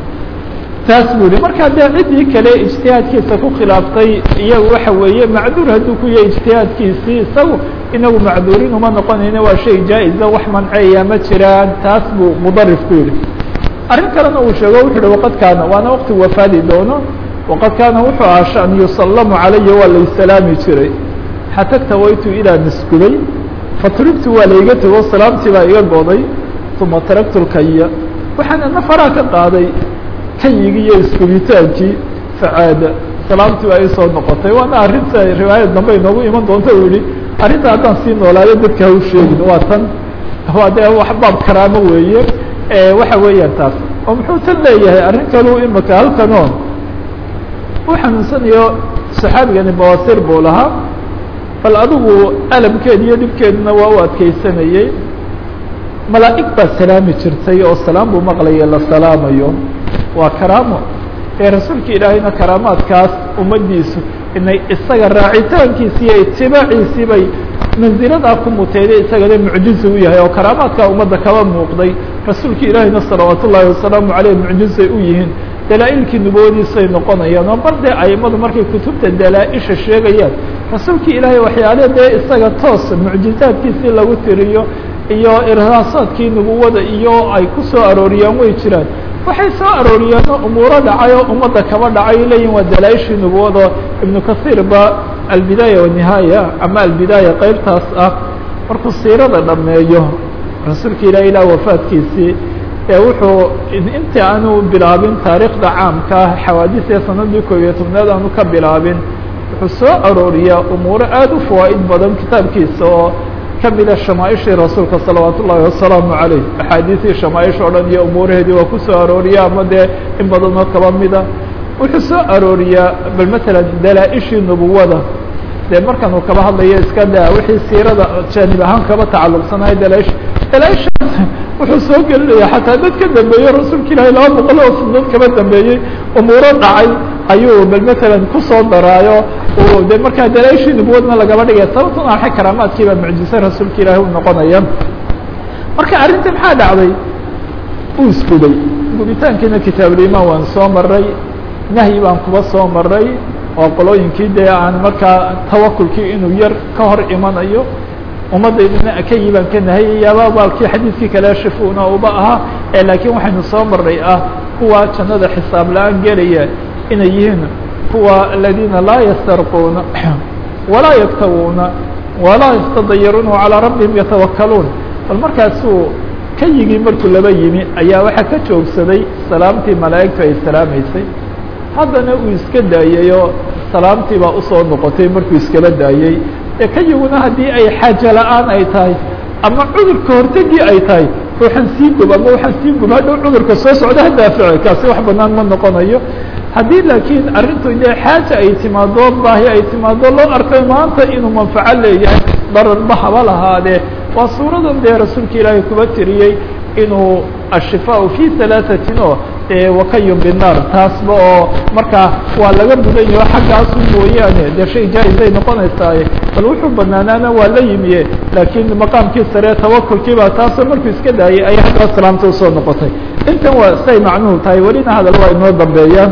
taas buu yihi marka dee ciddii kale ijtihaadkiisa ku khilaaftay iyagu waxa weeye macduur hadduu ku yahay ijtihaadkiisii isagu inagu macduurin uma noqonayna waa shay jaa-iza wax manceeya ma jiraan taas buu mudarif ku yihi arrin kalena uu sheego wuxu uhi waqad kaana waana waqti wafaadi doono waqad kaana wuxuu ahaa shan yusallamu calaya waa laysalaami jiray xatagtawaytu ilaa niskuday faturigtu waa layga tego salaamtii baa iga goday uma taragtu lkaya waxaana nafaraa ka qaaday kayigii iyo iskubitaankii facaada salaamtii baa isoo noqotay waana arrinta riwaayad dambe inoogu iman doonta uu yihi arrinta haddaan sii noolaayo dadka ha u sheegin waa tan waa dee wax baab karaamo weeye waxa weeyaan taas oo muxuu tan leeyahay arrin kaluu imika halkanoo u xanuunsanayo saxaabigani bawasir buu lahaa bal adigu alamkeed iyo dhibkeeduna waa u adkeysanayey malaa'ig baa salaami jirtay oo salaam buu maqlaya la salaamayo waa karaamo ee rasuulka ilaahayna karaamaadkaas ummaddiisu inay isaga raacitaankiisi iyo itibaaciisii bay manziladaa ku muteyday isagana mucjiza u yahay oo karaamaadkaa ummadda kaba muuqday rasuulka ilaahayna salawaat ullaahi wasalaamu caleyh mucjizay u yihiin dalaa-ilkii nubawadiisay noqonayaan oo bar dee aimadu markay kutubta dalaa-isha sheegayaan rasuulka ilaahay waxyaale dee isaga toos mucjizaadkiisii lagu tiriyo iyo irhaasaadkii nubuwada iyo ay ku soo arooriyaan way jiraan waxay soo arooriyeen umuuro dhacay oo ummadda kaba dhacay leeyihin waa dalaa-ishii nubuwada ibnu kahiir ba albidaaya wanihaaya ama albidaaya qeybtaas ah markuu siirada dhameeyo rasuulka ilahi ilaa wafaadkiisii ee wuxuu intii aanu bilaabin taariikhda caamka ah xawaadisee sanadii koob iyo tobnaad aanu ka bilaabin wuxuu soo arooriyaa umuuro aada u fawaa-id badan kitaabkiisa oo kamida shamaaishii rasuulka salawaat ullahi wasalaamu caleyh axaadiisii shamaaisha o dhan iyo umuuraheedii waa kusoo arooriya ama dee in badanoo kaba mida wuxuu soo arooriyaa bal matalan dalaa-ishii nubuwada dee markan uu kaba hadlayo iska daa wixii siirada jaanib ahaan kaba tacalluqsanayo dalaa'ish dalaaishaas wuxuu soo gelinaya xataa dad ka dambeeyey rasuulka ilaahay laba boqol oo sanadood kaba dambeeyey umuuro dhacay ayuu bal matalan kusoo daraayo oo de markaa dalaaishii nubuwadna lagaba dhigaya sababtuna waxay karaamaadkiiba mucjise rasuulka ilaahay u noqonaya marka arrinta maxaa dhacday uu isgubay gubitaankiina kitaabulimaan waan soo maray nahyi baan kuba soo maray oo qolooyinkii dee aan markaa tawakulkii inuu yar ka hor imanayo ummaddaydana akayi baan ka nahayayaaba baalkii xadiidkii kale shifuuna uba ahaa ee laakiin waxaynu soo maray ah kuwa jannada xisaab la-aan gelaya inay yihiin kuwa aladiina laa yastarquuna walaa yaktawuuna walaa yastadayiruuna calىa rabbihim yatawakaluun bal markaasuu kayigii markuu laba yimi ayaa waxaa ka joogsaday salaamtii malaa'igtu ay salaamaysay haddana uu iska daayayo salaamtii baa usoo noqotay markuu iskaba daayey ee kayiguna haddii ay xaaje la-aan ay tahay ama cudurka hortegii ay tahay ruuxan sii gub ama waxaan sii gub hadhow cudurka soo socda ha daafice kaasi wax banaan ma noqonayo haddii laakiin arrintu dee xaaja ay timaado baahi ay timaado loo arkay maanta inuu manfaco leeyahay dararba haba lahaadee waa suuradan dee rasuulka ilaahay kuba tiriyey inuu ashifaau fi halaaثatin oo wakayun binaar taasba oo markaa waa laga mudan yaho xaggaasu mooyaane dee shay jaa-izay noqonaysaaye bal wuxuu banaanaana waa la yimiye laakiin maqaamkii sare tawakulkii baa taasoo markuu iska daayay ayay xaggaa salaamta usoo noqotay intan waa say macnuhu tahay welina hadal waa inoo dambeeyaan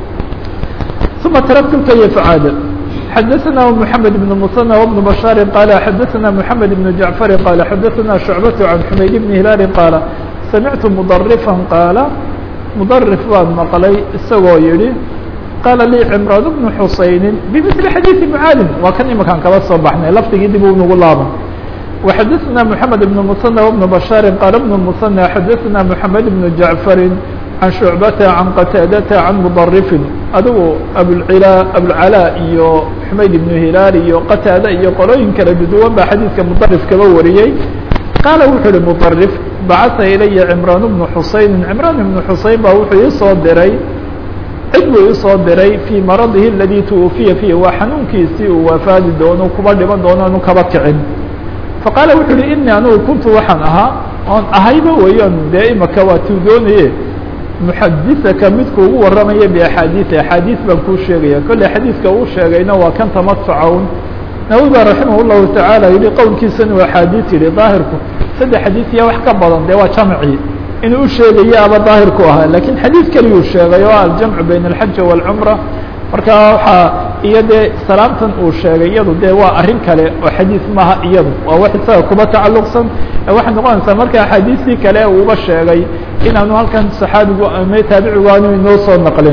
uma taraktum kayfacaada xadaثna محamed بن mثنى وبن بشhاaر qال xadaثna محamed بن جaعفر qال xadaثna شhuعبة عن حmayd بن هiلال qaaل samictu mdرفا qaaلa mdرف baan maqlay isagoo yihi qaala lii cمrاan بن xusayni بmثل xadيiثi mعاalin waa kan imakaan kaba soo baxnay lafdigii dib u nagu laaban وxadaثna محamed بن mثنى وبن بشhاaر qaaل بن mثنى xadaثna محamed بن جaعفر عن شhuعبة عن qتاadة عن mdرف adigu abulcilaa abulcalaa iyo xumayd ibnu hilaal iyo qataada iyo qolooyin kala duduwan baa xadiidka mudarif kaba wariyey qaala wuxuu uhi mudarif bacata ilaya cimraan bnu xusaynin cimraan ibnu xuseyn baa wuxuu iisoo diray cid buu iisoo diray fii maradihi aladii twufiya fiih waa xanuunkiisii uu waafaadi doono kuba dhiman doono anu kaba kicin faqaala wuxuu uhi inii anugu kuntu waxaan ahaa oon ahayba weeyaan dee imaka waa tuu doonaye muxadisaka midku ugu waramaya biaxaadiثi axaadiis baan kuu sheegaya kolley xadiidka uu sheegayna waa kan tamatuca un nawawi baa raximah llahu tacaala yihi qowlkiisana waa axaadiis yihi daahirku saddex xadiis iyo wax ka badan dee waa jamci inuu u sheegayo aba daahirku ahaa lakiin xadiis keliguu sheegay oo aljamcu bayna alxaja wاlcumra marka waxaa iyo dee salaamtan uu sheegay iyadu dee waa arrin kale oo xadiis maaha iyadu waa wax isaga kuba tacalluqsan waxay noqonaysaa marka axaadiistii kale uuba sheegay inaanu halkan saxaabigu ama taabicigu aanu inoo soo naqlin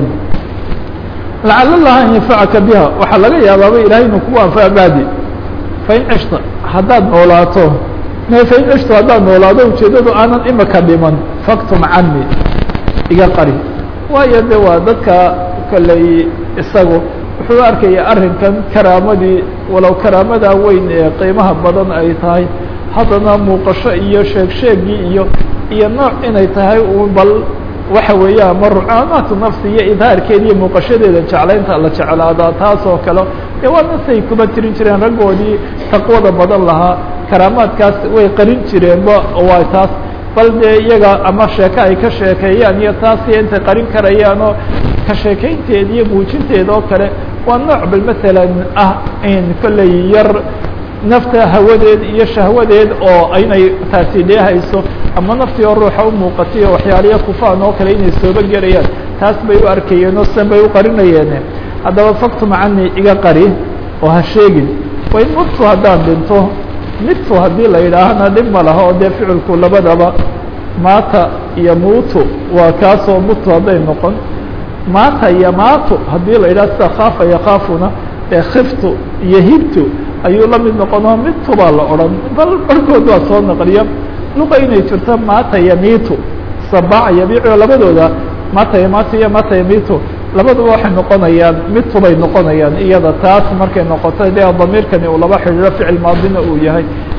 lacala allaha an yanfacaka biha waxaa laga yaabaaba ilahay inuu kugu anfaca badi fain cishta haddaad noolaato fain cishtu haddaad noolaado ujeedadu aanan imaka dhiman faktum cani iga qari waayo de waa dadka kolley isagu wuxuu arkaya arrinkan karaamadii walow karaamada weyn ee qiimaha badan ay tahay haddana muuqasho iyo sheeg sheegii iyo iyo nooc inay tahay un bal waxa weeya ama rucaanaatu nafsi iyo idhaarkeeda iyo muuqashadeeda jeclaynta la jeclaadaa taas oo kale dee waa nasay kuba tirin jireen raggoodii taqwada badan lahaa karaamaadkaas way qarin jireenba waa taas bal dee iyaga ama sheeko ay ka sheekeeyaan iyo taas iyo intay qarin karayaan oo ka sheekaynteeda iyo muujinteeda oo kale waa nooc bal masalan ah in kolley yar nafta hawadeed iyo shahwadeed oo inay taasi dheehayso ama naftii oo ruuxa u muuqatay oo waxyaaliya kufaan oo kale inay sooba gelayaan taas bay u arkayeen oo san bay u qarinayeen haddaba faktum cani iga qari oo ha sheegin wain mudtu haddaan dhinto midtu haddii la yidhaahana dhib ma laha oo dee ficilku labadaba maata iyo muutu waa kaasoo mutu hadday noqon maata iyo maato haddii la yidhaha sida khaafa yakhaafuna ee khiftu iyo hibtu ayuu la mid noqonoo midtu baa la odhan bal barhkood waa soo naqliya luqa inay jirto maata yamitu sabac yabiico labadooda maata yamata iyo maata yamitu labaduba waxay noqonayaan midtu bay noqonayaan iyada taas markay noqoto dee damiirkani uu laba xidhiiro ficil maadina uu yahay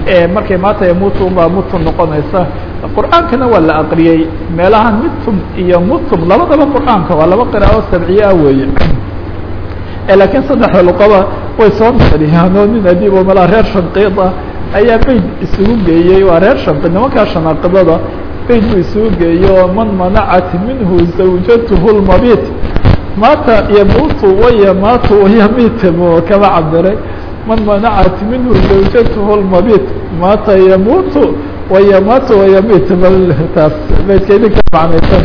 markay maanta yamutu unbaa mutu noqonaysa qur'aankana waa la aqriyey meelahan mitum iyo mutum labadaba qur'aanka waa laba qiraa'o sabciye ah weeye laakiin saddexda luqaba way soo naqliyaan oo nin adiib oo malaa reer shanqiida ayaa beyd isugu geeyey waa reer shanqiid nimankaa shanaaqidada beyd buu isugu geeyey oo man manacat minhu zawjatuhu lmabit maata yamutu wayamaatu wayamitam kama cabiray man manacat minhu zawjatuhu lmabit maata yamutu wayamaatu wayamit taas beydka idinka macnaysan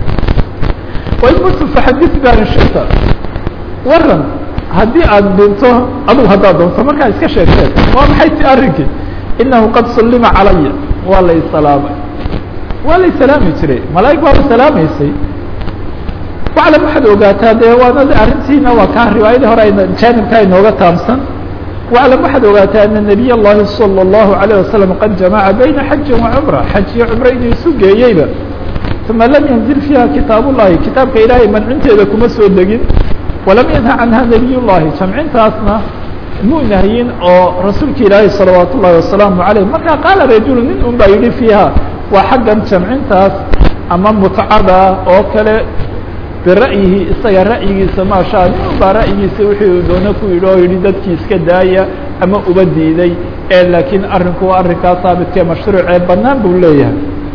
wain mutu faxadith bi an shita waran haddii aad dhinto adugu haddaad doonto markaa iska sheegteen waa maxay ti arrinkii inahu qad sullima calaya waa la isalaamay waa la isalaami jiray malaa'ig waa la salaamaysay waclam waxaad ogaataa dee waana arrintiina waa kaa riwaayadii hore ayna jaanibkaa inooga taamsan waclam waxaad ogaataa ana nabiy اllahi salى اllahu عalيه wasalam qad jamaca bayna xaji wa cumra xaj iyo cumro inuu isu geeyeyba uma lam yanzil fiiha kitaab ullahi kitaabka ilaahay mancinteeda kuma soo degin walam yanha canha nabiy llahi jamcintaasna muu nahyin oo rasuulka ilaahay salawaat ullahi wasalaamu aleyh markaa qaala rajulu nin un baa yihi fiiha waa xaggan jamcintaas ama mutcada oo kale bira'yihi isaga ra'yigiisa maashaa nin un baa ra'yigiisa wixii doona ku yidhi oo yihi dadkii iska daaya ama uba diiday ee laakiin arrinku waa arrinkaa saabitkae mashruucee banaan buu leeyahay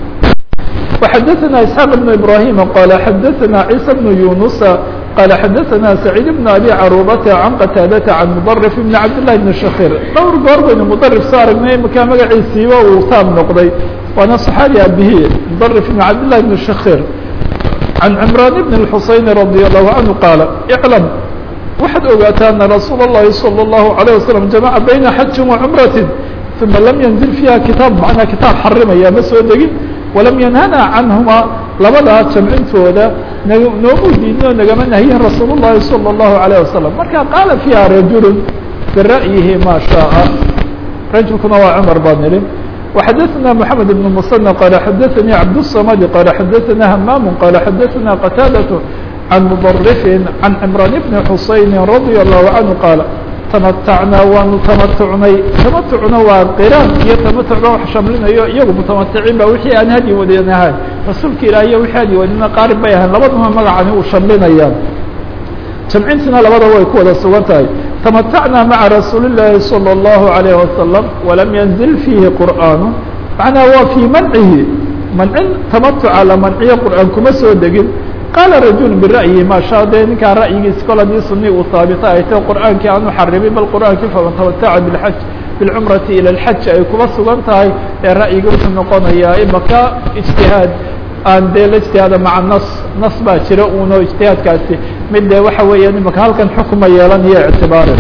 وxadثna isحاq بن ibrahim qal xadثna عيسى بن yuنuس qal xadثna سacيid بن abi carubata can qataadata can mdrف بn cabd لlahi بn shakيr dhowr goor baynu mdrف soo aragnay markaa magaciisiiba uu taam noqday waana صxaabi abihi mdrف بn cabd لlahi بn shakيr can cmraan بn الxuseyn radي الlahu canهu qaala اclm waxaad ogaataa ana rasuul الlahi salى الlahu عalيه waslم jamaca bayna xaji وacmrati ثuma lam ynzil fiiha kitaab macnaa kitaab xarimaya ma soo degin walam yanhana canhuma labadaa jamcintooda noomu diidin oo nagama nahiyin rasuul الlahi salى الlahu عalيه wasalam marka qaala fiiha rajulu bira'yihi ma shaءa rajulkuna waa cmar baa niri وxadثna mحamed بن msنى qal xadثnii cabdالصmd qal xadثna hmam qal xadثna qataadaة can mdrفi can cmraan bni xusayni radي الlahu canهu qaal tamatacnaa waanu tamatucnay tamatucna waa qiraan iyo tamatucba wax shamlinayo iyagu mutamaticiin ba wixii aan hadi wadin ahay rasuulka ilaah iyo wixii hadi wadina qaarib bay ahayn labaduma magacani uu shamlinayaan jamcintina labadaba way ku wada sugan tahay tamatacnaa maca rasuuli الlahi salى الlahu عalيه wasalam walam yanzil fiihi qur'aanu macnaa waa fii mancihi mancin tamatuca la manciyo qur'aan kuma soo degin qaala rajul bira'yihi maashaa dee ninkaa ra'yigiis kol hadii suni uu haabita ay tahay qur'aankii aanu xarimin bal qur'aankii faman tamataca biاlxaj biاlcumrati ilى اlxaj ay kuba sugan tahay ee ra'yiga wuxuu noqonayaa imaka ijtihaad aan dee la ijtihaada maca nas nas baa jira uno ijtihaadkaasi mid dee waxa weeyaan imaka halkan xukuma yeelanayo ictibaaran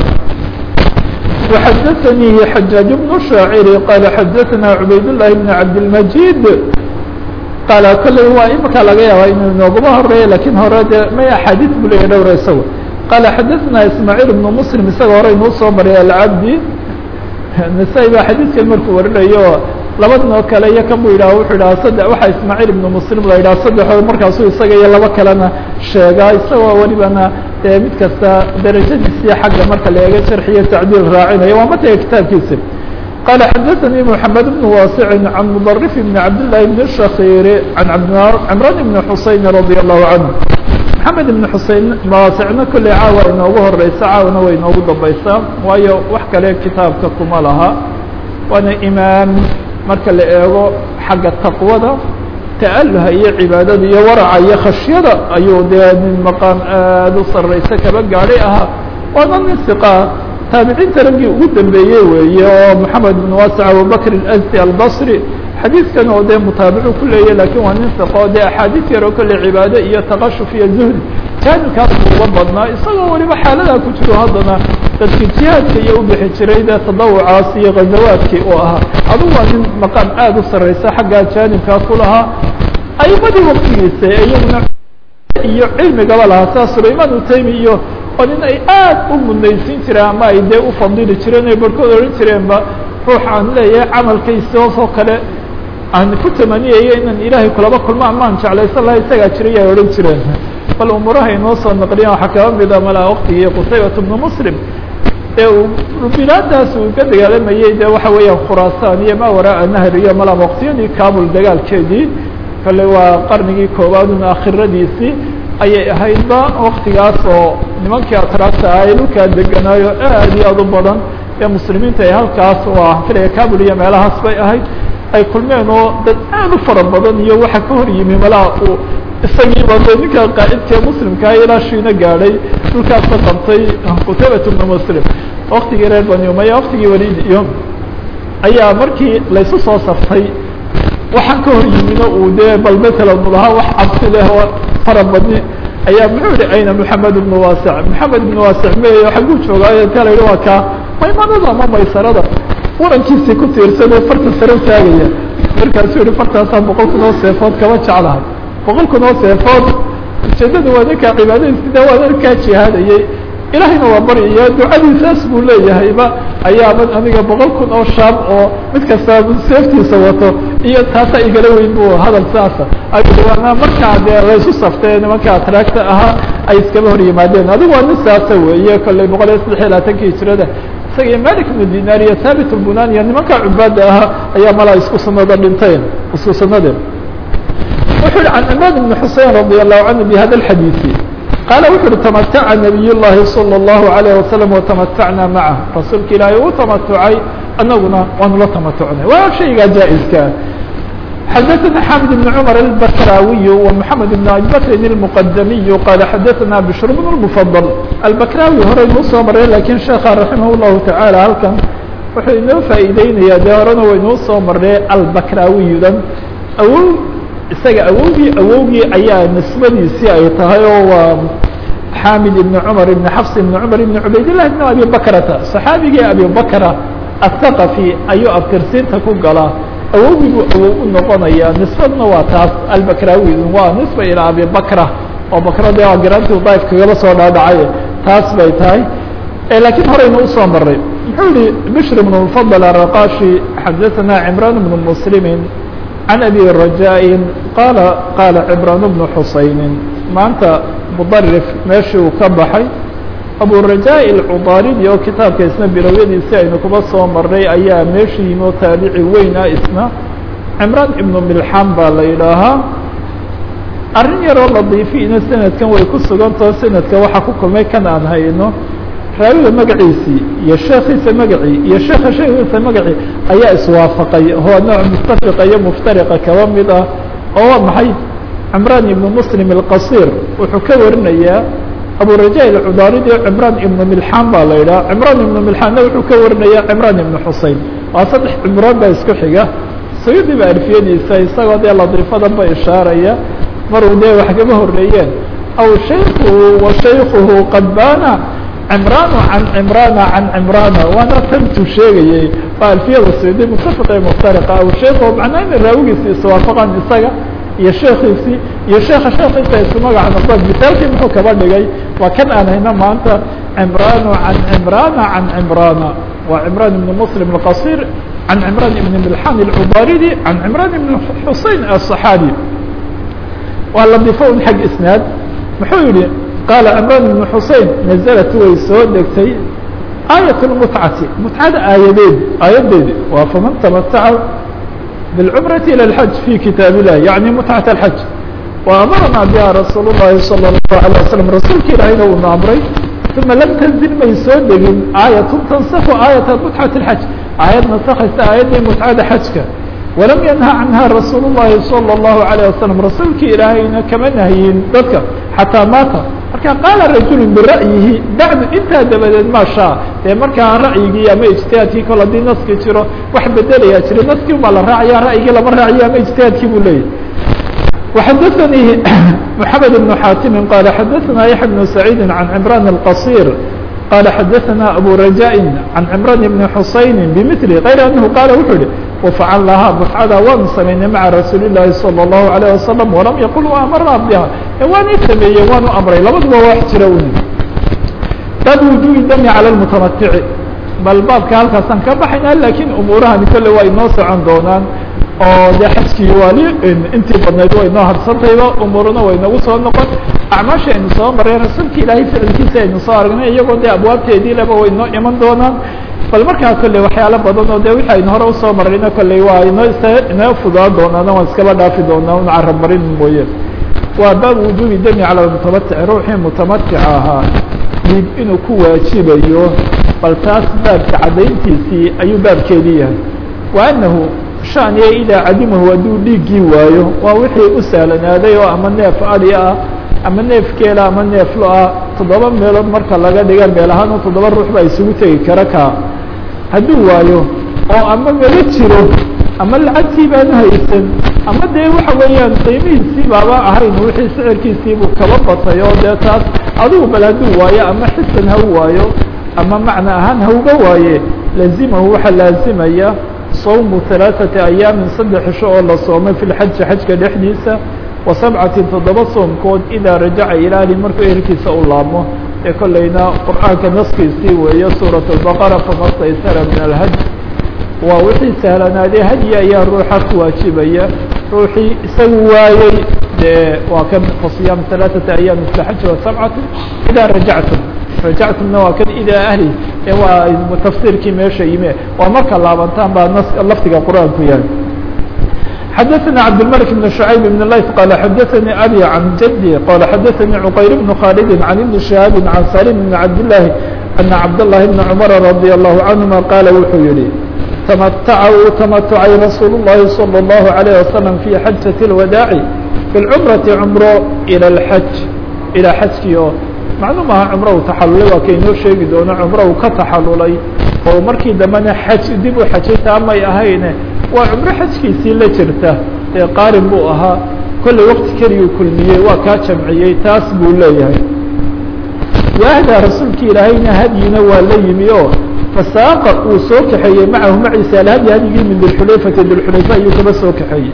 وxadثnii xajaaج بن shaaciri qaala xadثna cubayd الlahi بn cabdالmajid qaala kolley waa imika laga yaabaa inuu nooguma horeeya lakin hore dee may axaadiث bu leeya dhowra isaga qaala xadثna ismaaعيil بnu mslim isaga hore inuu soo maray alcabdi نasaa-i baa xadiidkan markuu warinayo labadan oo kale iyo kan bu yidhah wuxuu yidhaha sadde waxaa ismaaعيil ibnu mslim la yidhaha saddexood markaasuu isaga iyo laba kalena sheegaa isagoo welibana dee mid kasta darajadiisii xagga marka la eego sharx iyo tacdiil raacinayo waa matega kitaabkiisa قال xadثnي محamed بن واasع عan mdرف بن cabd للhi بن الshakيr عan cمrان بن xuseyn radي الlahu عanه محamed بن xusein waasicna kolley caawa inoogu horeysa caawna way inoogu dambaysaa waayo wax kale kitaabka kuma laha waana imaam marka la eego xagga taqwada ta'aluha iyo cibaadada iyo waraca iyo khashyada ayuu dee nin maqaam aad u sareysa kaba gaadhay ahaa waana nin ثiqa taabiciinta raggii ugu dambeeyey weeye oo moxamed بn waasع abubakr الأzdi albصri xadiidkan oo dee mutaabicu ku leeya lakin waa nin ثiqo dee axaadiث yaroo kolley cibaado iyo taqashuf iyo zuhd jaanibkaas uga badnaa isagoo weliba xaaladaa ku jiro haddana dadkii jihaadka iyo ubixi jiray dee tadawucaas iyo ghazawaadkii uu ahaa adugu waa nin maqaam aad u sareysa xaggaa jaanibkaa ku lahaa aimadii waktigiisa iyaguna iyo cilmigaba lahaa saa sulayman utaymi iyo oo nin ay aad u mudnaysiin jireen ama ay dee u fadili jireen ay barhkood odhan jireenba ruux aan leeyahay camalkaysoosoo kale aan ku tamaniyayo inaan ilaahay kulaba kulmo amaan jeclaysan laha isagaa jiray ay odhan jireen bal umuuraha inoo soo naqliyan waxaa kaba mida malaa waktigii qutaybat bnu muslim ee uu bilaadaas uu ka dagaalamayey de waxa weeyaan khuraasaan iyo ma waraa nahr iyo mala waqtiyadii kabul dagaalkeedii kale waa qarnigii koowaad aakhiradiisii ayay ahaydba waqtigaas oo nimankii atraafta ah ay dhulkaa deganaayo aad iyo aad u badan ee muslimiinta ay halkaas waa filaya kabul iyo meelahaas bay ahayd ay kulmeen oo dad aad u fara badan iyo waxa ka hor yimi malaa uu isagiiba de ninka qaa'idka muslimkaa ilaa shiina gaadhay dhulkaasa qabtay qutaybat ibnu muslim waktigii reer bani umaya waktigii waliid iyo ayaa markii laysu soo saftay waxaan ka hor yimino uu dee bal matalan lahaa wax cabsi leh oo fara badni ayaa muxuu yihi ayna moxamed ibnu waasic moxamed ibnu waasic meyo xagguu joogaayo taa la yidhi waa kaa maymanada ama maysarada warankiisii ku tiirsanoo farta sare u taagaya markaasuu yihi fartaasaa boqol kun oo seefood kama jeclahay boqol kun oo seefood ujeedada waa ninkaa cibaadadiisida waa arkaa jihaadayey ilaahayna waa baryaya ducadiisaas buu leeyahayba ayaaba aniga boqol kun oo shaab oo mid kasta seeftiisa wato iyo taasa igala weyn bu hadal saasa ayuana markaa dee laysu saftay nimanka atraagta ahaa ay iskaba hor yimaadeen adigu waa nin saasa weeye kolley boqol iyo saddex iyo labaatanki hijrada isaga iyo malik ibnu dinar iyo thabit lbunaniya nimanka cubaada ahaa ayaa malaa isku sanada dhinteen isku sanadeen wuxuu yihi can cimraan ibn xusein radi allahu canhu bihada alxadiisi qaala wuxu uhi tamataca nabiy llahi salى اllahu alayh wasalam watamatacna macah rasuulka ilaahay uu tamatucay anaguna waanu la tamatucnay waa shaygaa jaa-iskaa xadaثna xamid ibn cmar albakrawiy ومحamed ibn abi bakrin اlmqadamiy qaala xadaثna bishr bn اmfadl albakrawi horey nuu soo maray lakin sheeka raximah اllahu taعala halkan wuxuu inoo faa'iideynaya dee horena waynuu soo marnay albakrawidan awow isaga awowgii awowgii ayaa nisbadiisii ay tahay oo waa xamid ibn cmar ibn xafs ibn cmar ibn cubaydillah ibn abi bakrata صaxaabigii abi bakra aلthaqafi ayuu abtirsiinta ku galaa awowgii buu awow u noqonaya nisbadna waa taas albakrawi waa nisba ilaa abi bakra oo bakra de waa garantii daif kagaba soo dhaadhacay taas bay tahay lakiin horeyna usoo maray muxuu yihi bishr ibn mfadl araqashi xadaثna cimran bn mslimi can abi rajaa qaala qaala cimraan bnu xusayni maanta mudarif meeshii uu ka baxay abu rajaa alcudaaridi oo kitaabka isna bilowyadiisi aynu kuba soo marnay ayaa meesha yimi oo taabici weyn ah isna cimraan ibnu milxan baa la yidhaahaa arrin yaroo ladiifiina sanadkan way ku sugantao sanadka waxaa ku kulmay kan aan hayno raawiga magaciisii iyo sheekiisa magacii iyo sheeka sheekiisa magacii ayaa iswaafaqay oo nooc muttafiqa iyo muftariqa kaba mid ah oo waa maxay cimraan ibnu muslim alqasir wuxuu ka warinayaa abu rajaa alcudaaridi cimraan ibnu milxan baa la yidhaha cimraan ibnu milxanna wuxuu ka warinayaa cimraan ibnu xusein waa saddex cimraan baa isku xiga sayudi ba alfiyadiisa isagoo dee ladiifadanba ishaaraya maruu dee wax kama horeeyeen aw shaykuhu wa shaykuhu qad baana cimraan can cimrana can cimrana waana tantuu sheegayey waa alfiyada sayudi muttafiqa iyo muftariqa aw sheekhu macnaa ina raawigiisi iswaafaqan isaga iyo sheekiisii iyo sheeka sheekiisa isku magaca noqdaan misaalkii muxuu kaba dhigay waa kan aan hayno maanta cimranu can cimrana can cimrana waa cimraan ibn muslim alqasir can cimraan ibn milxan alcubaaridi can cimraan ibn xusein aلصaxaabi waa ladifo un xag isnaad muxuu yihi qaala cimraan ibn xusein naزlat way soo degtay aayat lmutcati mutcada aayadeed aayadeedi waa faman tamataca بالcمرة إلى الحج في kitاaب الlah يعني متعة الحج وأمرnaa بها رasuuل اللhi صلى الله عليه وسلم رasuulka ilaahayna uuna أمray ثuma lm تنزل may soo degin aية تنسخ aية متعة الحج aيad نسkaysa aيadii متعada xajka ولم ينهى عنها رasuuل اللhi صلى الله عليه وسلم rasuulki ilaahayna kama nahyin dadka حatىa maata marka qaala rajul bira'yihi bacdu intaa dabadeed maa shaa dee markaa ra'yigii ama ijtihaadkii kol haddii naski jiro wax bedelayaa jira naskii baa la raacaya ra'yigii lama raaciyo ama ijtihaadkii buu leeyahy وxadaثanii محamed بن xaatimi qaala xadaثna yaحya بن سacيidi can cimraan الqaصيr qaala xadaثna abu rajaa can cimraan بn xuseyn bmثli غayr anahu qaala wuxuu yihi wafacalnahaa mutcada waanu samaynay maca rasuuli الlahi salى الlahu عalيه wasalam walam yaqul amarnaa biha waanay sameeyey waanu amray labaduba wax jira un bab wujubi dami calى اmutamatici bal baabka halkaasaan ka baxayna lakiin umuurahani kole waa inoo socon doonaan oo dee xajkii waali intii badnayd way noo harsantayba umuuruna way nagu soo noqon acmaasha aynu soo mareen rasuulka ilaahay ficilkiisa aynu soo aragnay iyagoo dee abwaabteedii leba way noo iman doonaan bal markaa kolley waxyaalo badan oo dee wixii aynu hore usoo marayna kolley waa inoo is inoo fudaan doonaan waan iskaba dhaafi doonaa un carab marin mooye waa baabu wujuubi dami cala mutamatic ruuxii mutamatica ahaa dhiig inuu ku waajibayo bal taas baabka caddayntiisii ayuu baabkeedii yahay wa anahu shaniya idaa cadimahu hadduu dhiiggii waayo waa wixii u sahlanaaday oo ama neef adi ah ama neef geela ama neef lo ah toddoba meelood marka laga dhiga meel ahaan oo toddoba ruux baa isugu tegi kara kaa hadduu waayo oo ama mala jiro ama lacagtii baanu haysan ama dee waxa weeyaan qiimihiisii baaba ahayn wixii sicirkiisiibuu kaba batay oo dee taas adigu bal hadduu waayo ama xisan ha waayo ama macna ahaan hauga waaye lazimahu waxaa laazimaya sawmu ثalaaثati ayaamin saddex cisho oo la soomay fi lxaji xajka dhexdiisa wa sabcatin toddoba soomkood idaa rajaca ilaa ahli markuu ehelkiisa u laabmo ee kolleyna qur'aanka naskiisii weeye suuraة الbaqara fama staysara min alhaj waa wixii sahlanaaday hadyi ayaa ruuxa ku waajibaya ruuxii isagu waayey dee waa kan fasiyaam ثalaaثati ayaamin fi lxaji wa sabcati idaa rajactum rajactumna waa kan idaa ahli waa tafsiirkii meesha yime waa marka laabantaan baa nas lafdiga qur'aanku yahay xadaثnي cabdالملك بن شعyب بن layث qال xadaثnي abي عan jدي qال xadaثnي cqayr بن khالد عن iبن شهاaب عan salim بن cabdاللahi أنa cabdاللahi بن cمر رضي الله عنهuma qاala wuxuu yihi تمتع uu تمتعay رasuul الlahi صلى الله عليه وسلم في xaجaة الwadاaع في الcمرaةi cمro ilى الحج ilىa xajkii oo macluu maha cumro uu taxalulay waa kaynoo sheegi doono cumro uu ka taxalulay oo markii dambena xaj dib u xajay taamay ahayne waa cumro xajkiisii la jirta ee qaarin buu ahaa kolley waqti keliyuu kulmiyey waa kaa jamciyey taas buu leeyahay waahdaa rasuulki ilaahayna hadyina waa la yimi oo fasaaqa uu soo kaxeeyey macahu maciisa alhadyi hadyigii min dulxulayfati dulxulayfa ayuu kaba soo kaxeeyey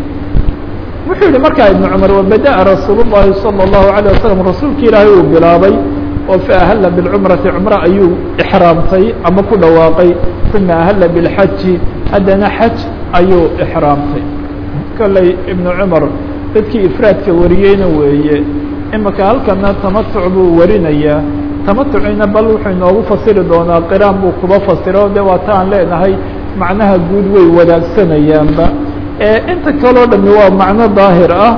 wuxuu yihi markaa ibnu cumar wabada'a rasuul الlahi salى الlahu عalيه wasalam rasuulki ilaahay uu bilaabay oo faahalla biاlcumrati cumro ayuu ixraamtay ama ku dhawaaqay uma ahalla biاlxaji haddana xaj ayuu ixraamtay kolley ibnu cumar dadkii ifraadka wariyeyna weeye imaka halkana tamatuc buu warinayaa tamatucina bal wuxuu inoogu fasiri doonaa qiraan buu kuba fasiro de waa taan leenahay macnaha guud way wadaagsanayaanba inta kaloo dhami waa macno daahir ah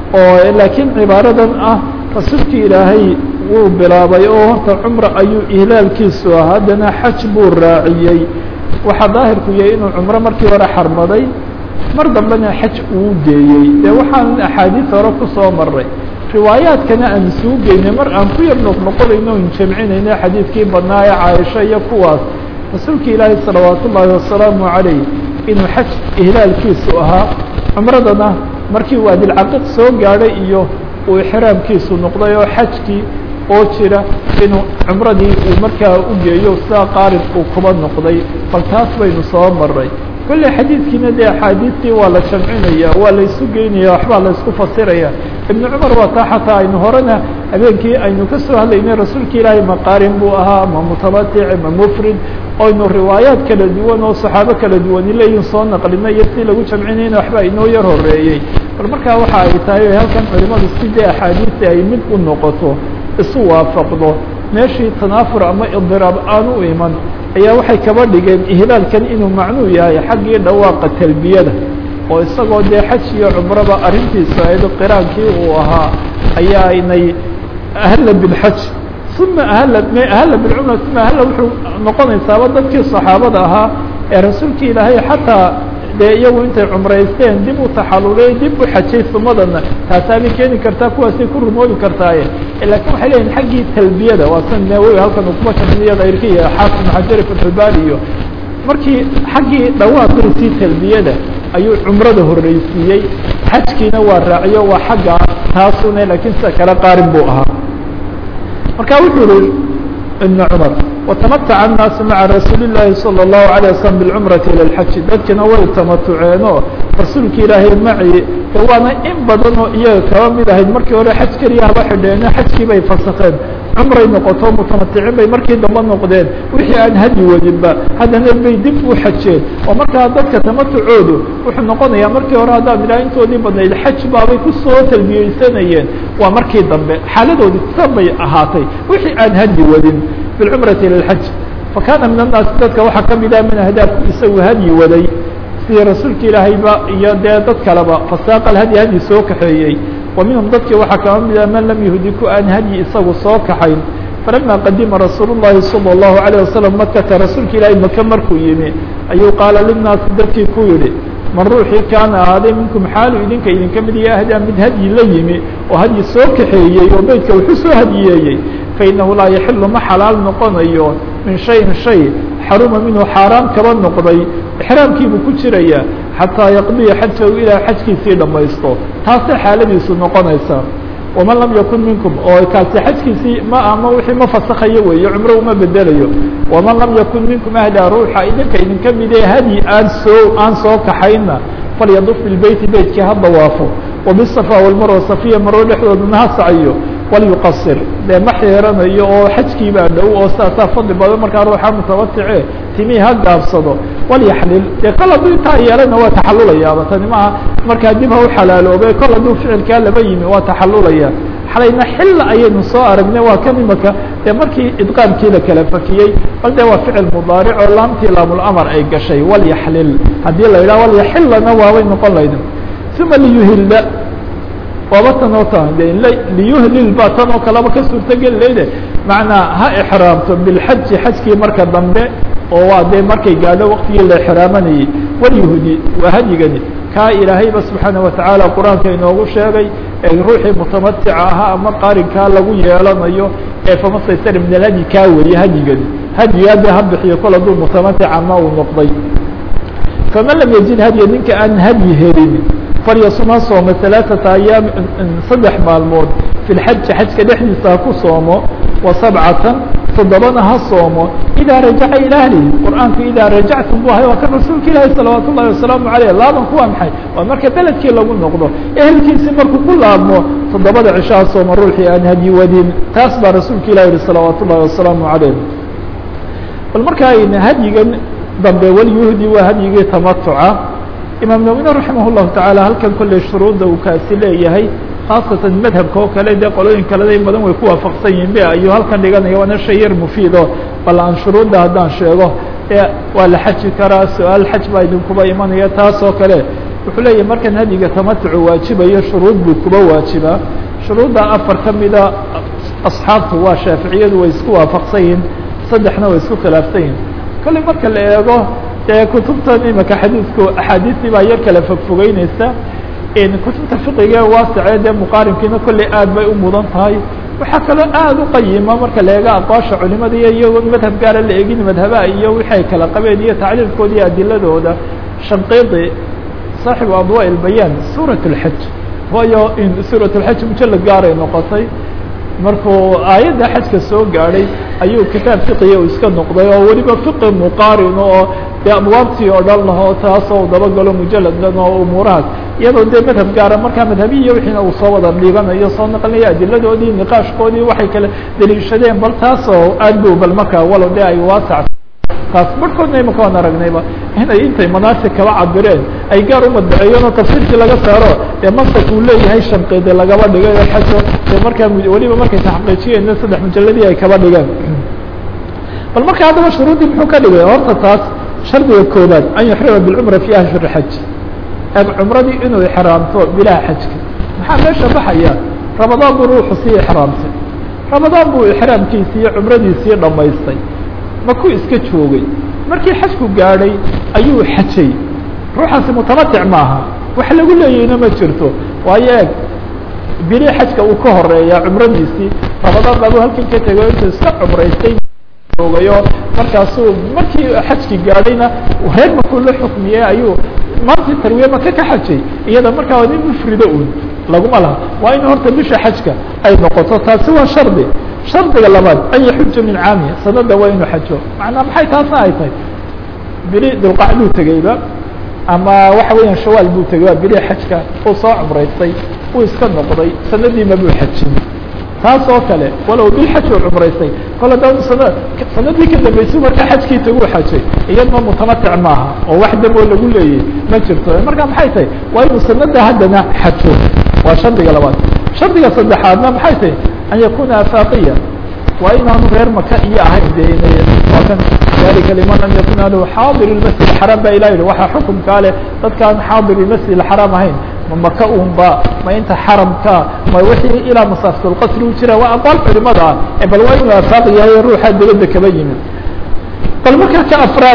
oo laakiin cibaaradan ah rasuulkii ilaahay wuu bilaabay oo horta cumra ayuu ihlaalkiisu ah haddana xaj buu raaciyey waxaa daahirku yahay inuu cumro markii hore xarmaday mar dambena xaj uu geeyey dee waxaan axaadiis hore kusoo maray riwaayaadkana aan isuu geynay mar aan ku yar noqnoqonayno in jamcinayna xadiidkii badnaa ee caaisha iyo kuwaas rasuulka ilaahay salawaat ullaahi wasalaamu calayh inuu xaj ihlaalkiisu ahaa cumradana markii uu adilcaqiiq soo gaadhay iyo uu ixraamkiisu noqday oo xajkii oo jira inuu cumradii uu markaa u geeyo sidaa qaarin uu kuba noqday bal taas baynu soo maray kolley xadiidkiina dee axaadiistii waa la jamcinaya waa la isu geynaya waxbaa la isku fasiraya ibnu cumar waa taa xataa aynu horena habeenkii aynu ka soo hadlaynay rasuulka ilaahay ma qaarin buu ahaa ma mutamatic ma mufrid oynu riwaayaad kala duwan oo saxaabo kala duwan ileyin soo naqlinay iyo si lagu jamcinayna waxbaa inoo yar horeeyey bal markaa waxa ay tahay halkan culimadu sidee axaadiista ay mid u noqoto isu waafaqdo meeshii tanaafur ama idiraab aan u iman ayaa waxay kaba dhigeen ihlaalkan inuu macnuu yahay xaggii dhawaaqa talbiyada oo isagoo dee xaj iyo cumraba arrintiisu ayd qiraankii uu ahaa ayaa aynay ahalla bilxaj uma ahalla ahalla bilcumra uma ahalla wuxuu noqonaysaaba dadkii saxaabada ahaa ee rasuulkii ilaahay xataa dee iyagu intay cumraysteen dib u taxalulay dib u xajay sumadana taasaabay keeni kartaa kuwaasay ku rumoobi kartaaye laakiin waxay leeyihin xaggii talbiyada waa san nawowi halkan uu kuma jamciyo kayrki iyo xaafid maxajari fatxulbaali iyo markii xaggii dhawaaqiisii talbiyada ayuu cumrada horreysiiyey xajkiina waa raaciyo waa xagga taasuna laakiin sida kale qaarin buu ahaa marka wuxuu yihi ibn cumar watamataca annaasu maca rasuuli llaahi salى الlahu عalيه waslm biاlcumrati ilى اlxaji dadkina way tamatuceenoo rasuulka ilaahay maci waana in badan oo iyaga kaba mid ahayd markii hore xaj keliya haba xidheeno xajkii bay fasakeen cumray noqoto mutamaticin bay markii dambe noqdeen wixii aan hadyi wadinba haddana bay dib u xajeen oo markaa dadka tamatucoodu wuxuu noqonayaa markii hore haddaan idhaha intoodii badnayd xaj baabay kusoo talbiyeysanayeen waa markii dambe xaaladoodii san bay ahaatay wixii aan hadyi wadin fi lcumrati ila lxaj fakana min annaasi dadka waxaa kamid ah man hadaafku isagu hadyi waday sidii rasuulka ilaahayba iyo dee dad kaleba fasaaqa alhadyi hadyi soo kaxeeyey wa minhum dadkii waxaa kama mid ah man lam yuhdiku aan hadyi isagu soo kaxayn falama qadima rasuul llahi salى اllahu alayه wasalam makata rasuulka ilaahay maka markuu yimi ayuu qaala linaasi dadkii ku yihi man ruuxii kaana ahaaday minkum xaalu idinka idinka mid iyo ahdaa mid hadyi la yimi oo hadyi soo kaxeeyey oo beydka wuxuu soo hadiyeeyey fainahu laa yaxilu ma xalaal noqonayo min shayin shay xaruma minhu xaaraan kaba noqday ixraamkiibuu ku jiraya xataa yaqdiya xajahu ilaa xajkiisii dhamaysto taasay xaaladiisu noqonaysa waman lam yakun minkum oo kaasi xajkiisii ma ama wixii ma fasakhayo weeye cumro uma bedelayo waman lam yakun minkum ahdaa ruuxa idinka idinka mid ee hadyi aan soo aan soo kaxayna falyaduf bilbeyti beytkii ha dawaafo wabisafa walmarwa safiya marwo dhexdoodana ha saciyo walyuqasir dee ma xiiranayo oo xajkiibaa dhow oo saasaa fadli badan markaa ruuxa mutamatice timii ha gaabsado walyaxlil dee kol hadduu intaa yeelana waa taxallulayaaba tani maaha markaa dib ha u xalaaloobay kol hadduu ficilkaa laba yimi waa taxallulaya xalayna xilla ayaynu soo aragnay waa kan imaka dee markii idqaamkii la kala fakiyey bal dee waa ficil mudaaric oo laamtii laamulamar ay gashay walyaxlil haddii la yidhaha walyaxillana waabay noqon layda uma liyuhilla waaba tan oo ta de liyuhlil ba tan oo kaleba ka suurtogeli layde macnaa ha ixraamto bilxaji xajkii marka dambe oo waa dee markay gaadho waktigii la ixraamanayey walyuhdi waa hadyigani kaa ilaahayba subxaana watacaala qur-aanka inoogu sheegay ee ruuxii mutamatica ahaa ama qaarinkaa lagu yeelanayo ee famasaysar min alhadyi kaa weeye hadyigani hadyigaa dee ha bixiyo kol hadduu mutamatica ma uu noqday faman lam yajid hadya ninka aan hadyi helin falyasum ha sooma alaaثata ayaam saddex maalmood fi lxaji xajka dhexdiisa ha ku soomo wa sabcatan toddobana ha soomo idaa rajaca ila ahlihi qur'aanku idaa rajactum bu ahay waa kan rasuulka ilaahi salawaat ullahi wasalaamu aleyh laabanku waa maxay waa marka beledkii lagu noqdo ehelkiisii markuu ku laabmo toddobada cisho ha sooma ruuxii aan hadyi wadin taas baa rasuulka ilah yihi salawaat ullahi wasalaamu aleyh bal marka ayna hadyigan dambe walyuhdi waa hadyigii tamatuca imaam nawine raximah llahu tacaala halkan kolley shuruudda uu kaasi leeyahay khaasatan madhabka oo kale dee qolooyin kaleda in badan way ku waafaqsan yihin be ayuu halkan dhiganaya waana shay yar mufiido bal aan shuruudda haddaan sheego ee waa la xaji karaa su-aal xaj baa idinkuba imanaya taas oo kale wuxuu leeyahay markan hadyiga tamatucu waajibayo shuruud buu kuba waajibaa shuruudda afar ka mida asxaabtu waa shaaficiyadu way isku waafaqsan yihin saddexna way isku khilaafsan yihin kolley marka la eego dee kutubtan imaka xadiidku axaadiistii baa yar kala fogfogeyneysa kutubta fiqiga waasicee dee muqaarinkiina kolley aad bay u mudan tahay waxaa kaloo aad u qayima marka la eego aqwaasha culimada iyo iyagoon madhab gaara la eegin madhabaha iyo waxay kala qabeen iyo tacliilkooda iyo adiladooda shanqidi saaxibu adwaa ilbayaan suurat اlxaj waayo in suurat اlxaj mujalad gaaray noqotay markuu aayadda xajka soo gaadhay ayuu kitaab fiqiya u iska noqday oo weliba fiqi muqaarin oo dee abwaabtii oo dhan laho taasoo dabagalo mujaladdan oo umuurahaas iyadoo dee madhab gaara markaa madhabiya wixiina uu soo wada dhiibanayo soo naqlinaya adiladoodii niqaashkoodii waxay kala daliishadeen bal taasoo aad bu bal markaa walo dee ay waasac taas barhkoodna imaka waan aragnayba inay intay manaasig kaba cabireen ay gaar u madbaceeyeen oo tafsiirkii laga saaro ee masarka uu leeyahay shanqide lagaba dhigay oo xajo dee markaa weliba markay taxqiijiyeen saddex mujaladii ay kaba dhigeen bal marka haddaba shuruuddii muxuu ka dhigay horta taas shardiga koobaad an yuxrima bilcumra fi ashhur xaj eeg cumradii inuu ixraamto bilaha xajka maxaa meesha baxaya ramadaan buu ruuxu sii ixraamtay ramadaan buu ixraamkiisii iyo cumradiisii dhamaystay makuu iska joogay markii xajku gaadhay ayuu xajay ruuxaasi mutamatic maaha wax lagu leeyahayna ma jirto waayo eeg bili xajka uu ka horeeya cumradiisii ramadaan baabuu halkan ka tego intuu iska cumraystay oogayo markaasuu markii xajki gaadhayna reer markuu la xukmiyey ayuu maantii tarwiye maka ka xajay iyada markaa waa nin mufrido un laguma laha waa in horta bisha xajka ay noqoto taasi waa shardi shardiga labaad an yaxuja min caamiya sanada waa inuu xajo macnaa maxay taasna ay tahay bili dulqacduu tegeyba ama waxa weeyaan shawaal buu tegey waa bili xajka uu soo cumraystay uu iska noqday sanadiima buu xajin taas oo kale walow bilxaj uu cumraystay kole da sana sanadii ka dambeysay marka xajkii tagu xajay iyadna mutamatic maaha oo wax dab oo lagu leeyay ma jirto marka maxay tahay waa inuu sanada haddana xajo waa shardiga labaad shardiga saddexaadna maxay tahay an yakuna afaaqiya waa inaanu reer maka iyo ahayn dee waa kan dalika liman lam yakuna lahu xaadir lmasjid alxaraam ba ilah yihi waxaa xukumkaa leh dadkaan xaadir lmasjid alxaraam ahayn ma maka unba ma inta xaramka ma wixii ilaa masaafat lqasri u jira waa aqwaal culimada ah bal waa inuu afaaq yahay ruuxa dibadda kaba yimid bal markaa ka afraad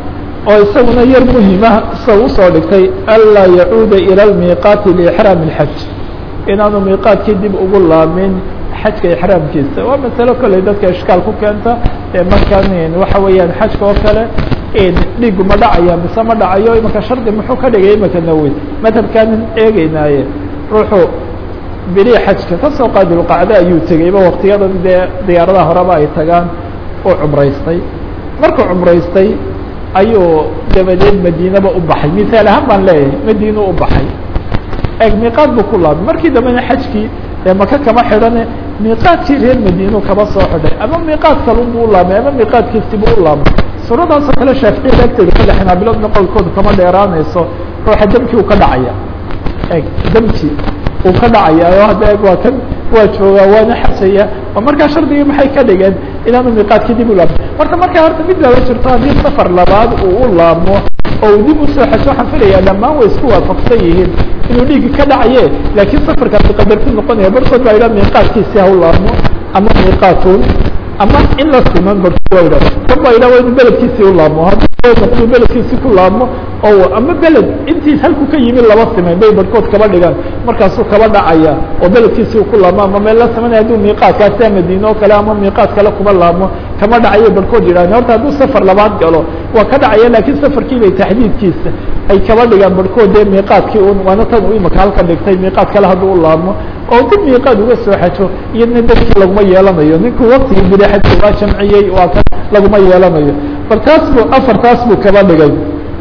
oo isaguna yar muhima isaga usoo dhigtay anlaa yacuuda ila lmiiqaati liixraam اlxaj inaanu miiqaadkii dib ugu laamin xajka ixraamkiisa waa masalo kolley dadka ishkaal ku keenta markan waxa weeyaan xajka oo kale dhigu ma dhacaya mise ma dhacayo imaka shardi muxuu ka dhigay imaka naweyn madhabkaanin eegeynaaye ruuxu bili xajka kasoo qaadi lqacda ayuu tegeyba waktiyadan dee diyaaradaha horeba ay tagaan uu cumraystay markuu cumraystay ayuu dabadeed madiinaba u baxay misaal ahaan baan leeyahay madiina u baxay eg miiqaad buu ku laabay markii dambena xajkii ee maka kama xidhane miiqaadkii reer madiinu kaba soo xidhay ama miiqaad kalunbu u laabmay ama miiqaadkiisibu u laabmay suuradaasoo kale shaaficiyada agteeda kale xinaabiladna qowlkooda kama dheeraanayso ruuxa damkii uu ka dhacaya eg damkii uu ka dhacaya oo hadda eg waa kan waa joogaa waana xajaya oo markaa shardigii maxay ka dhigeen inaanu miiqaadkii dib u laabmay marka markaa horta mid laba jirto haddii safar labaad uu u laabmo oo uu dib usoo xajo waxaan filayaa dhammaan way isku waafaqsan yihiin inuu dhiigi ka dhacaye laakiin safarkaasi qadarku noqonaya barkood baa idha miiqaadkiisi ha u laabmo ama miiqaatun ama in la siman barkood waa idha kan baa idha waa inu beledkiisii u laabmo haddii beledkiisi ku laabmo oo ama beled intiis halku ka yimi laba simayn bay barkood kaba dhigaan markaasuu kaba dhacaya oo beledkiisii ku laabmo ama meel la simanaya hadduu miiqaadkaasi a madiine oo kale ama miiqaad kale kuma laabmo kama dhacayo barkood yidhahdeen horta hadduu safar labaad galo waa ka dhacaya laakiin safarkii bay taxdiidkiisa ay kaba dhigaan barkood dee miiqaadkii un waana tan uu imaka halka dhigtay miiqaad kale hadduu u laabmo oo dib miiqaad uga soo xajo iyadna dadkii laguma yeelanayo ninkuu waktigii bili xajka waa jamciyey waa kan laguma yeelanayo bal taas buu afartaas buu kaba dhigay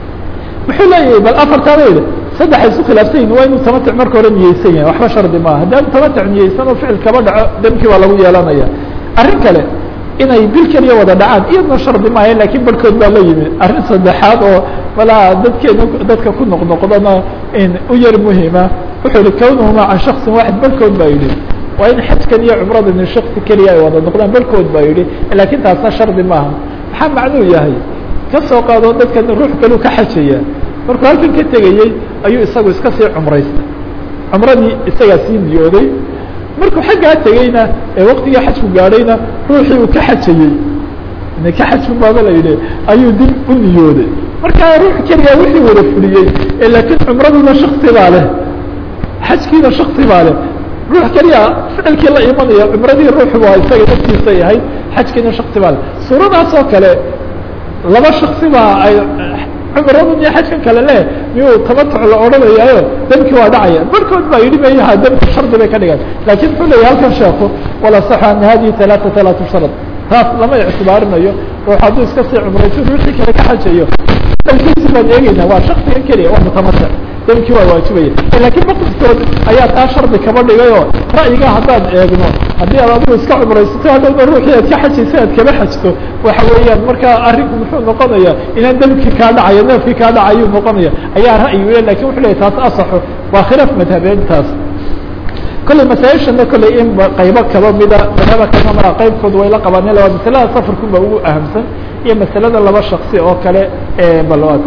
muxuu leeyahay bal afartaaba yidhi saddexa isu khilaafsan yihin waa inuu tamatic marka hore niyeysan yahay waxba shardi maaha haddaanu tamatic niyeysan oo ficil kaba dhaco damkii baa lagu yeelanaya arrin kale inay bil keliya wada dhacaan iyadna shardi maaha lakiin barhkood baa la yimi arrin saddexaad oo malaha dadkeena dadka ku noqnoqdana u yar muhima wuxuu yihi kawnuhuma can shaksin waaxid barhkood baa yidhi waa in xajkan iyo cumradan shaksi keliya ay wada noqdaan barhkood baa yidhi laakiin taasna shardi maaha maxaa macnuu yahay ka soo qaado dadkan ruux kaluu ka xajaya markuu halkan ka tegayey ayuu isagu iska sii cumraystay cumradii isagaa sii niyooday markuu xaggaa tegeyna ee waktigii xajku gaadhayna ruuxii uu ka xajayey ka xajku baaba la yidhi ayuu dib u niyooday markaa ruux keligaa wixii wada fuliyey laakiin cumraduna shaksi baa leh xajkiina shaksi baa leh ruux keliya ficilkii la imanaya cumradii ruuxu waa isaga naftiisay ahayd xajkiina shaksi baa leh suuradaas oo kale laba shaksi baa ay cumradan iyo xajkan kale leh miyuu tamatuc la odhanayaayo damkii waa dhacaya barhkood baa yidhi mayaha damki shardi bay ka dhigaan laakiin muxuu leeyahy halkan sheeku wala saxa ana hadihi talaata talaatu sharad taas lama ictibaarinayo ruux hadduu iska sii cumrayso ruuxii kale ka xajayo damkiisi baan eegeyna waa shaksigan keliya waa mutamatic damkii waa waajibaya laakiin maqsadkood ayaa taa shardi kaba dhigayoo ra'yiga haddaan eegno haddii aad adigu iska cumraysato haddana ruuxii aad ka xajayso aad kaba xajto waxa weeyaan markaa arrinku muxuu noqonaya inaan damkii kaa dhacayo neefkii kaa dhacayuu noqonaya ayaa ra'yi weya lakin wuxuu leeyahy taas asaxo waa khilaaf madhabeentaas kolley masaaishana kolley in qaybo kaba mida madhaba kama mara qaybkood way la qabaan waa masalada safarkunba ugu ahamsan iyo masalada laba shaksi oo kale balwaad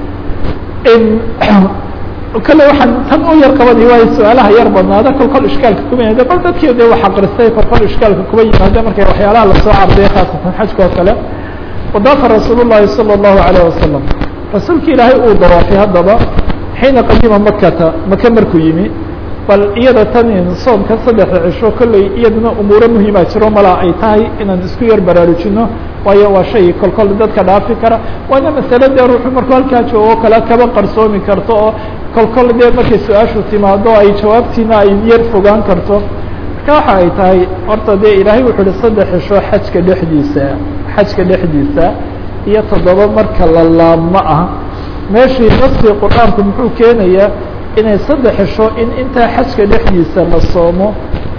kale waxaan tan u yar qabani waayo su-aalaha yar badnaada kol kol ishkaalka kuma yimaada bal dadkii de wax aqristay kol kol ishkaalka kuma yimaada markay waxyaalaha lasoo cardiya khaasatan xajka oo kale wadaafa rasuul llahi salى الlahu عalيه wasalam rasuulki ilaahay uu dawaafay haddaba xiina qadima makata maka markuu yimi bal iyada tan soomka saddexda cisho kolley iyadana umuuro muhiima jiro malaa ay tahay inaan isku yar baraarujino waayo waa shay kol kol dadka dhaafi kara waana masale dee ruuxu markuu halkaa joogo kale kaba qarsoomi karto oo kol kol dee markay su-aashu timaado ay jawaabtiina ay yar fogaan karto marka waxa ay tahay horta dee ilaahay wuxuu uhi saddex cisho xajka dhexdiisa xajka dhexdiisa iyo toddoba marka la laabmo ah meeshii naskii qur-aanku muxuu keenayaa inay saddex cisho in intaa xajka dhexdiisa la soomo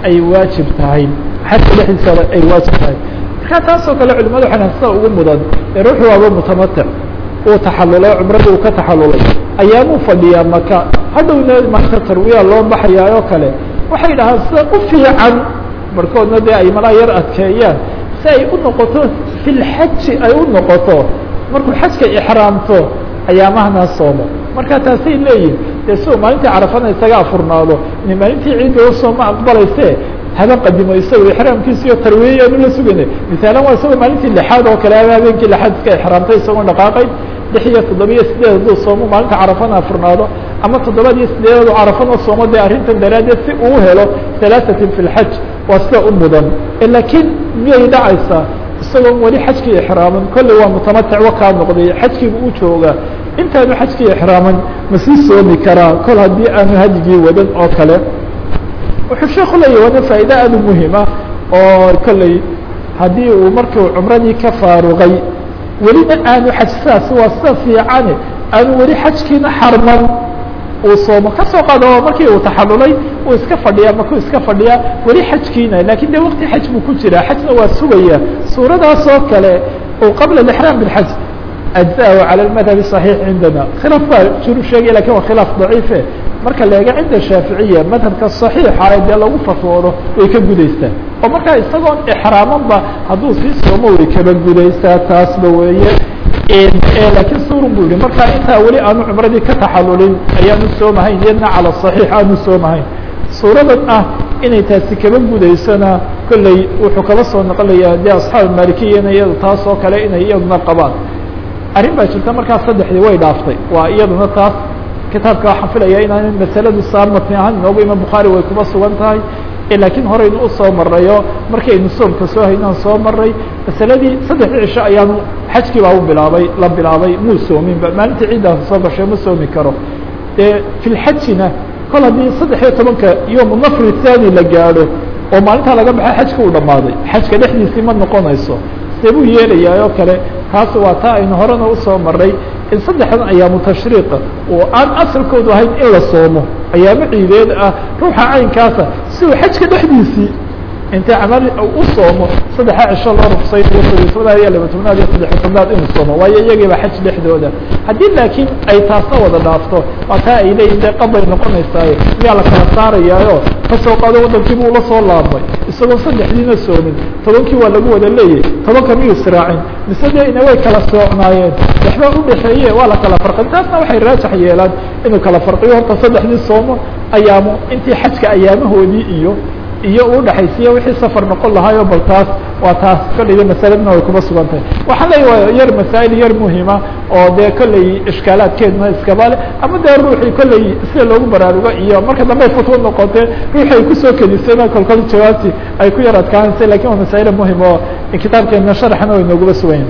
ay waajib tahay xajka dhexdiisa ay waajib tahay marka taasoo kale culimadu waxay sida ugu mudan ee ruuxu waaba mutamatic uu taxallulay cumrada uu ka taxallulay ayaamuu fadhiyaa maka hadhowna maanta tarwiya loo baxayaa oo kale waxay dhahaan sida u fiican markoodna dee ay malaa yar adkeeyaan si ay u noqoto fi lxaji ay u noqoto markuu xajka ixraamto ayaamahana soomo marka taasay leeyihin dee si uu maalintii carafana isaga afurnaado in maalintii ciidda u sooma aqbalayse haba qadimo isagoo ixraamkiisa iyo tarwiyayaanu la sugayna misaalan waa isagoo maalintii lixaad oo kale habeenkii lixaad iska ixraamtay isagoo dhaqaaqay lix iyo toddoba iyo sideed hadduu soomo maalinta carafana afurnaado ama toddobaad iyo sideedadu carafana soomo dee arrintan daraaddeed si uu helo halaaثatin fi lxaj waa sida u mudan laakiin miyay dhacaysaa isagoon weli xajkii ixraaman kolley waa mutamatic wakaa noqday xajkiiba u jooga intaanu xajkii ixraaman ma sii soomi karaa kol haddii aanu hadigii wadan oo kale wuxuu sheeku leeyahy waana faa'iide aada u muhima oo kolley haddii uu markuu cumradii ka faaruqay welina aanu xaj saas waa sida fiicane aanu weli xajkiina xarman uu soomo kasoo qaado markii uu taxallulay uu iska fadhiyaa makuu iska fadhiyaa weli xajkiina lakin de waqti xaj buu ku jiraa xajna waa sugaya suuradaas oo kale oo qabla اlixraam biاlxaj ajزahu calى اmadhab صaxiix cindana khilaaf baa jiru sheegaya lakin waa khilaaf daciife marka la eega cinda shaaficiya madhabka صaxiixa ee dee lagu fatwoodo way ka gudaystaa oo markaa isagoon ixraamanba hadduu sii soomo way kaba gudaysaa taasba weeye lakiin surun bu yihi marka intaa weli aanu cumradii ka taxallulin ayaanu soomahayn iyadna calى صaxiix aanu soomahayn suuradan ah inay taasi kaba gudaysona kolley wuxuu kaba soo noqonayaa dee asxaab maalikiyana iyada taas oo kale inay iyaduna qabaan arrin baa jirta markaas saddexdii way dhaaftay waa iyaduna taas kitaabka waxaan filaya inaan masaladu saamatni ahaan inoogu iman bukhaari way kuma sugan tahay laakiin horeynu usoo marayo markii aynu soomka soo haynaan soo maray masaladii saddexdii cisho ayaanu xajkii baa u bilaabay la bilaabay muu soominba maalintii ciiddaas soo gashay ma soomi karo dee fi lxajina kol haddii saddex iyo tobanka yom nafri thani la gaadho oo maalintaa laga baxay xajka uu dhammaaday xajka dhexdiisii ma noqonayso see buu yeelayaa oo kale taas waa taa aynu horena usoo maray in saddexdan ayaamu tashriiqa oo aan asalkoodu ahayn in la soomo ayaamo ciideed ah ruuxa caynkaasa si uu xajka dhexdiisii intay camal u soomo saddexa cisho loo ruqsaynayo kodiyo tobnaad iyo laba tobnaad iyo saddex tobnaad inuu soomo waayo iyagiiba xaj dhexdooda haddii laakiin ay taasna wada dhaafto waa taa ay leeyihin dee qabay noqonaysaaye miyaa la kala saarayaayo kasoo qaado waddankii buu la soo laabmay isagoo saddexdiina soomin tobankii waa lagu wada leeyahy tobanka miyuu israacin mise dee ina way kala soocnaayeen waxba udhexeeye waa la kala farqin taasna waxay raajax yeelaan inuu kala farqiyo horta saddexdii soomo ayaamo intii xajka ayaamahoodii iyo iyo u dhaxaysiya wixii safar noqon lahaayo bal taas waa taas kolleyda masaladna way kuma sugan tahay waxaan leeyahay yar masaa'il yar muhima oo dee kolley ishkaalaadkeedna iskaba le ama dee ruuxii kolley sida loogu baraarugo iyo marka dambe fatwo noqotee ruuxi ay kusoo kediseen kolkol jawaabti ay ku yar adkaanaysa lakin waa masaa'il muhim oo kitaabkeena sharaxna way nooguba sugayen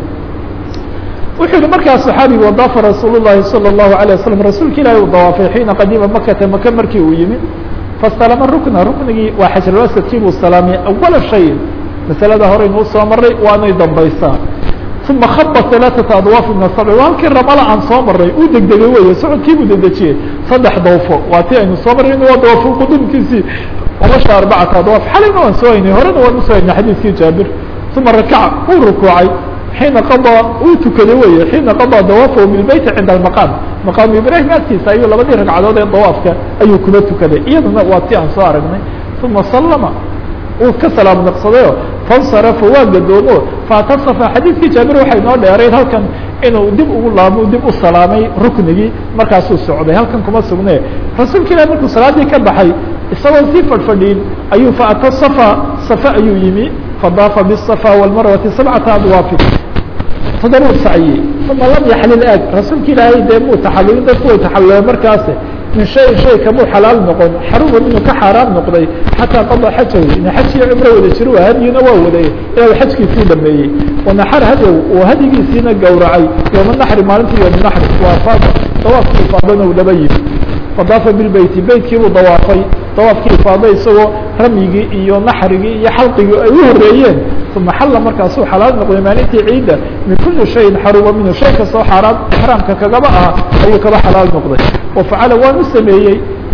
wuxuu yihi markaa صaxaabigu wadaafa rasuul الlahi salى الlahu عalيه wasalam rasuulka ilahi uu dawaafay xiina qadima makata maka markii uu yimi fasalama rukna ruknigii waa xajarulwasadkii buu salaamiyey awala shay masalada horeynu usoo maray waanay dambaysaa uma khaba alaaثata adwaaf min asabci waa halkii ramala aan soo maray uu degdegay wey socodkii buu dedejiyey saddex dawfo waa ti aynu soo marray waa dawaafo qudumkiisii umasha arbacata adwaaf xalayna waan soo haynay horena waan usoo haynay xadiiskii jaabir uma rakaca uu rukuucay xiina qadaa uu tukaday wey xiina qadaa dawaafahu bilbeyti cinda almaqaam maqaamu ibraahim agtiisa ayuu labadii ragcadood ee dawaafka ayuu kuma tukaday iyaduna waa ti aan soo aragnay uma sallama uu ka salaam naqsadayo fansarafa waa gadoomo faatasafa xadiidkii jaabir waxay noo dheerayd halkan inuu dib ugu laamo dib u salaamay ruknigii markaasuu socday halkan kuma sugne rasuulka ilahi markuu salaadii ka baxay isagoo sii fadhfadhiin ayuu faata safa safa ayuu yimi fadaafa bisafa walmarwati sabcata adwaafi toddoba u saciyey uma lam yaxlil aag rasuulka ilaahay dee muu taxallulin dadku way taxalluleen markaasi min shayin shay kamuu xalaal noqon xaruuma inuu ka xaaraam noqday xataa qada xajahu ina xajkii cumro wada jiro waa hadyina waa waday ilaa xajkiisii dhameeyey wanaxar hadyow oo hadigiisiina gowracay yooma naxri maalintii yooma naxri waa faada dawaafkii ifaadana uu laba yimi fadaafa bilbeyti beytkii buu dawaafay dawaafkii ifaada isagoo ramyigii iyo naxrigii iyo xalqigii ay u horeeyeen uma xalla markaasuu xalaal noqday maalintii ciidda min kuli shayin xaruuma minhu shay kastoo xaaraam ixraamka kagaba aha ayuu kaba xalaal noqday wafacala waanu sameeyey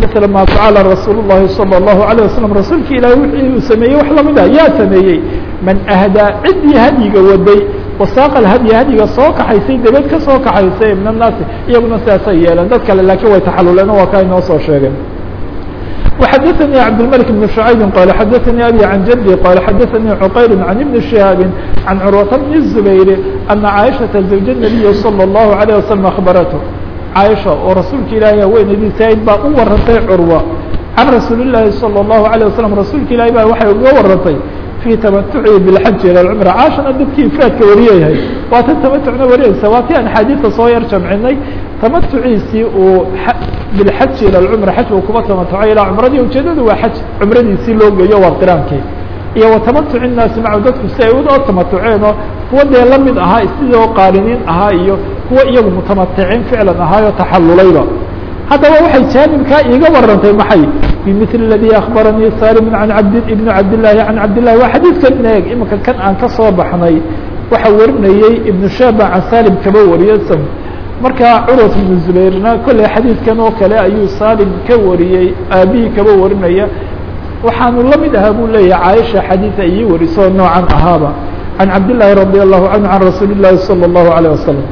مثل ما فعل رsuuل اللhi صلى الله عليه وسلم rasuulka ilahi wixii uu sameeyey wax lamida yaa sameeyey man أhdىa cidii hadyiga waday wasaaqa hadyi hadyiga soo kaxaysay dabad ka soo kaxaysay min الnaasi iyaguna sidaasay yeeleen dad kale laakiin way taxaluleen waa kaa inoo soo sheegeen وxadثnي cبدالملك بن شعyب qال xadثnي أbي عن جدي qال xadثnي عqayل عن بن شهاaب عن cروة بن الزبير أنa عائشhaةa زوج النبي صلى الله عليه وسلم أخبرته caaisha oo rasuulka ilaahi haweenaydiisa ayd baa u warantay curwa can rasuuli llaahi salى الlahu عalيه wasalam rasuulka ilaahi baa waxay uga warantay fii tamatuci bilxaji ila lcumra caashana dadkii ifraadka wariyayahay waa tan tamatucna wariyaysa waa tii aan axaadiista soo yar jamcinay tamatuciisii uu bilxaji ila lcumra xaj uu kuba tamatucay ilaa cumradii ujeedadu waa xaj cumradiisii loo geeyo waa qiraankii iyo watamatuci الnaasi maca dadku si ay u tamatuceen oo kuwa dee la mid ahaa sidoo qaariniin ahaa iyo kuwa iyagu mutamaticin ficlan ahaayo taxalulayba haddaba waxay jaanibkaa iiga warantay maxay bimil اladii akbaranii salim an abd ibn cabdالlahi can cabdillahi waa xadiidkan eeg imika kan aan ka soo baxnay waxa warinayey ibnu shaba can salim kaba wariye markaa curwat ibnu zubayrna kolley xadiidkan oo kale ayuu salim ka wariyey aabihii kaba warinaya waxaanu la mid ahaa buu leeyahay caaisha xadiida ii wariso noocan ahaaba can cabdالlahi radي الlahu canhu can rasuuli الlahi salى الlahu عalيه wasalam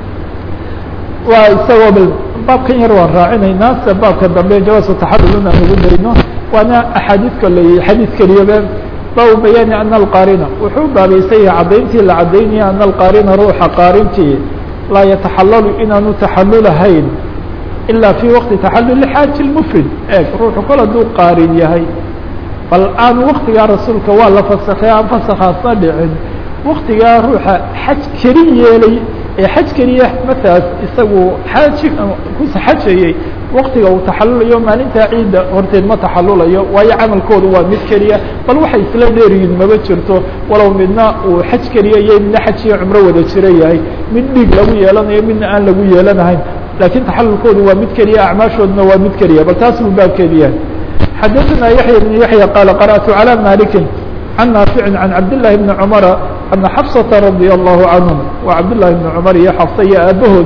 waa isagoo bal baabkan yar waan raacinaynaa se baabka dambe jawaasu taxadul aan ugu dayno waana axaadiid kale xadiid keliyaba baabu bayaani ana alqaarina wuxuu baabaysay caddayntii la caddaynaya ana alqaarina ruuxa qaarintii laa yataxalalu inaanu taxalulahayn ilaa fii waqti taxalul xaaji mufrid eeg ruuxu kol hadduu qaarin yahay bal aan waktigaa rasuulka waa la fasakay aan fasakaasna dhicin waktigaa ruuxa xaj keli yeelay ee xaj keliya mataas isagu xaaji kusa xajayey waktiga uu taxalulayo maalintaa ciidda horteed ma taxalulayo waayo camalkooda waa mid keliya bal waxay isla dheeriyiin maba jirto walow midna uu xaj keliya iyo midna xaj iyo cumro wada jira yahay mid dhiig lagu yeelanayo midna aan lagu yeelanahayn lakiin taxalulkoodu waa mid keliya acmaashooduna waa mid keliya bal taas buu baabkeedi yahay xadaثna yaحya بن yaحya qaal qarأtu عalى maliki can naafici can cabdالlahi bni cmara ana xafsata radي الlahu canهum wa cabdالlahi bni cmar iyo xafsa iyo aabahood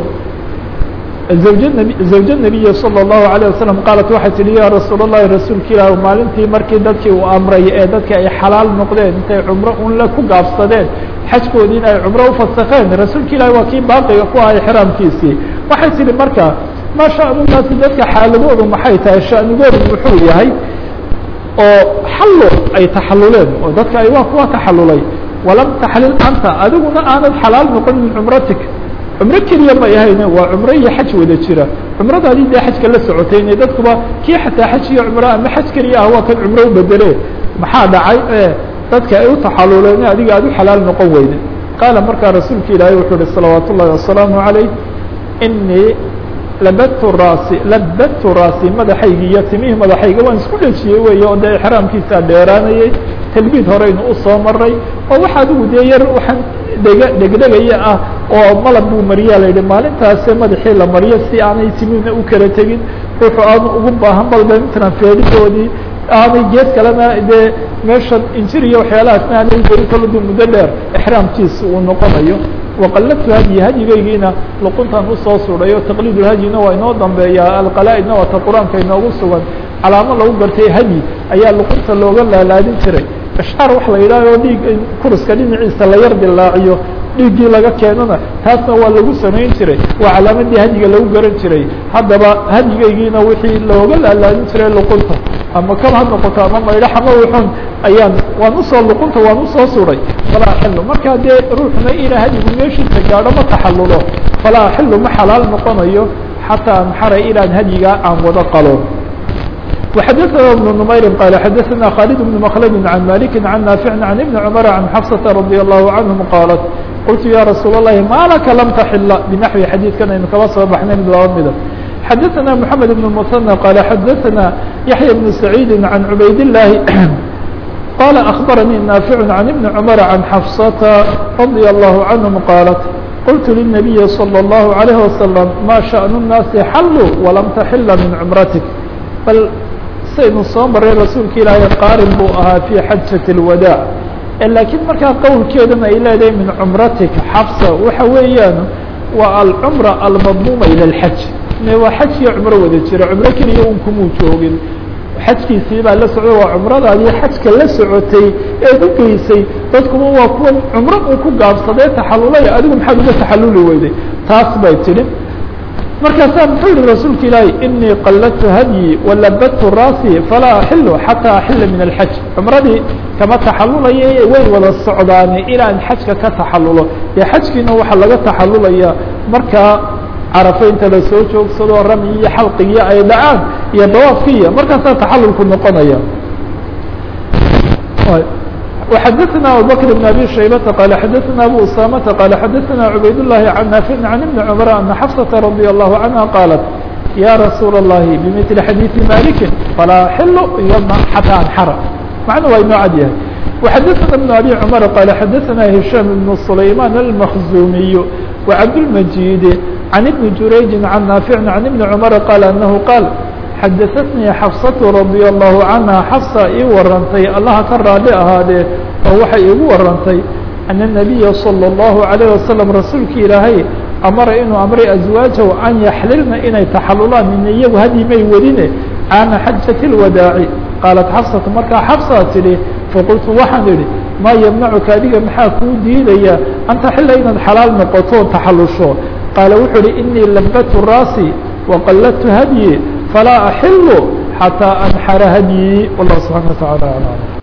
zawj الnabiyi salى الlahu عalيه wasalam qaalat waxay tihi ya rasuul الlahi rasuulka ilah maalintii markii dadkii uu amray ee dadkii ay xalaal noqdeen intay cumro unle ku gaabsadeen xajkoodii in ay cumro ufasakeen rasuulka ilahi waa kii baaqiga ku ahay xraamkiisii waxay tihi marka ma sha'nunaasi dadka xaaladoodu maxay tahay sha'nigoodu muxuu yahay oo xallo ay taxaluleen oo dadka ay waa kuwa taxalulay walam taxlil anta adiguna aanad xalaal noqon min cumratik cumro keliya may ahayne waa cumro iyo xaj wada jira cumradaadii dee xajka la socotay inay dadkuba kii xataa xaj iyo cumro ama xaj keliya ah waa kan cumro u bedele maxaa dhacay ee dadka ay u taxaluleen adiga aad u xalaal noqon weyde qaala markaa rasuulka ilaahay wuxuu uhi salawaat ullahi wasalaamu calayh inii labadtu raasi labadtu raasi madaxaygi iyo timihii madaxayga waan isku dhejiyey wey oo dee exraamkiisaa dheeraanayey talbiid horeynu usoo maray oo waxa adigu dee yar waxaan dhega dhegdhegaya ah oo malab buu mariyaa la yidhi maalintaase madaxii la mariyo si aanay timihina u kala tegin ruuxu aanu ugu baahan balba intan feedidoodii aanay geed kalena dee meeshan injir iyo waxyaalahaasna aanay gelin kaladu muddo dheer exraamkiisa uu noqonayo waqalatu hadyi hadyigaygiina luquntan usoo sudhayo taqliidulhadyina waa inoo dambeeyaa alqalaa-idna waa ta qur-aanka inoogu sugan calaamo lagu gartay hadyi ayaa luqunta looga laalaadin jiray ishcaar wax la yidhahoo dhiig kuruska dhinaciisa la yar dilaaciyo dhiiggii laga keenana taasna waa lagu samayn jiray waa calaamadii hadyiga lagu garan jiray haddaba hadyigaygiina wixii looga laalaadin jiray luqunta ama kab ha noqoto ama maydhax ama wuxun ayaan waan usoo luqunta waan usoo suray falaa axillu markaa dee ruuxna ina hadyigu meeshiisa gaadho ma taxalulo falaa axillu ma xalaal noqonayo xataa anxara ilaan hadyigaa aan wada qalo وxadثna بن نmayri qال xadثna khالد بن مkلد عن مالك عن ناaفع عن بن cمر عن xفصة رضي الله عنهم qاaلت qلت ya رsuuل اللhi ma laka lm تحل بنحوi xadيiثkan aynu kaba soo baxnay mid laba mida xadثna محمد بن المثنى qال xadثna يحيى بن سعيد عن عbayd اللahi qال أخبرني ناaفع عن بن cمر عن xفصة رضي الله عنهم qاaلت qلت للنبي صلى الله عليه وسلم ma شhأن الناaسi xلوا وlم تحل من cمرتك bal saynu soo maray rasuulka ilaahay qaarin buu ahaa fii xajati اlwadaac laakiin markaa qowlkeedana ay leedahay min cumratik xafsa waxa weeyaan waa alcumra almadmuuma ila اlxaj waa xaj iyo cumro wada jira cumro keliya un kumuu joogin xajkiisii baa la socda waa cumradaadii xajka la socotay eed u geysay dadkuma waa kuwa cumro uu ku gaabsadee taxallulay adigu maxaad uga taxalluli weyday taas bay tidhi markaasaa muxuu yihi rasuulka ilaahi inii qalladtu hadyi walabadtu raasi falaa axilu xataa axila min alxaj cumradii kama taxallulaya way wada socdaani ilaan xajka ka taxallulo dee xajkiina waxaa laga taxallulaya markaa carafa inta la soo joogsado rami iyo xalqigiyo ay dhacaan iyo dawaafkiiya markaasaa taxallulku noqonaya وxadثna abubكر بن أbي شhaybةa qال xadثna أbو أسامةa qال xadثna عubayd اللhi عن ناaفع عن بن cمر أن xفصة رضي الله عنها qالت يا رsuuل اللhi بمثل xadيiث مالك فlaa xل حتى أنxر معنى waa inoo cad yahay وxadثna بن أbي cمر qال xadثna هiشام بن سليمان المخزومي وعبدالمجيد عن بن جurayج عن ناaفع عن بن cمر qال أنه qال xadaثatnii xafsatu radia allahu canha xafsa ii warantay allaha ka raadhi ahaadee oo waxay iigu warantay ana nabiya salى اllahu عalayه wasalam rasuulki ilaahay amara inuu amray aswaajahu an yaxlilna inay taxalulaan in iyagu hadii may wadine caana xajati اlwadaaci qaalat xafsatu markaa xafsaa tidhi faqultu waxaan idhi maa yamnacuka adiga maxaa kuu diidaya an taxila inaad xalaal noqoto taxalusho qaala wuxuu ihi inii labatu raasi waqalladtu hadyi فلا أحل حتى أنحر هديي والله سبحانه وتعالى أعلم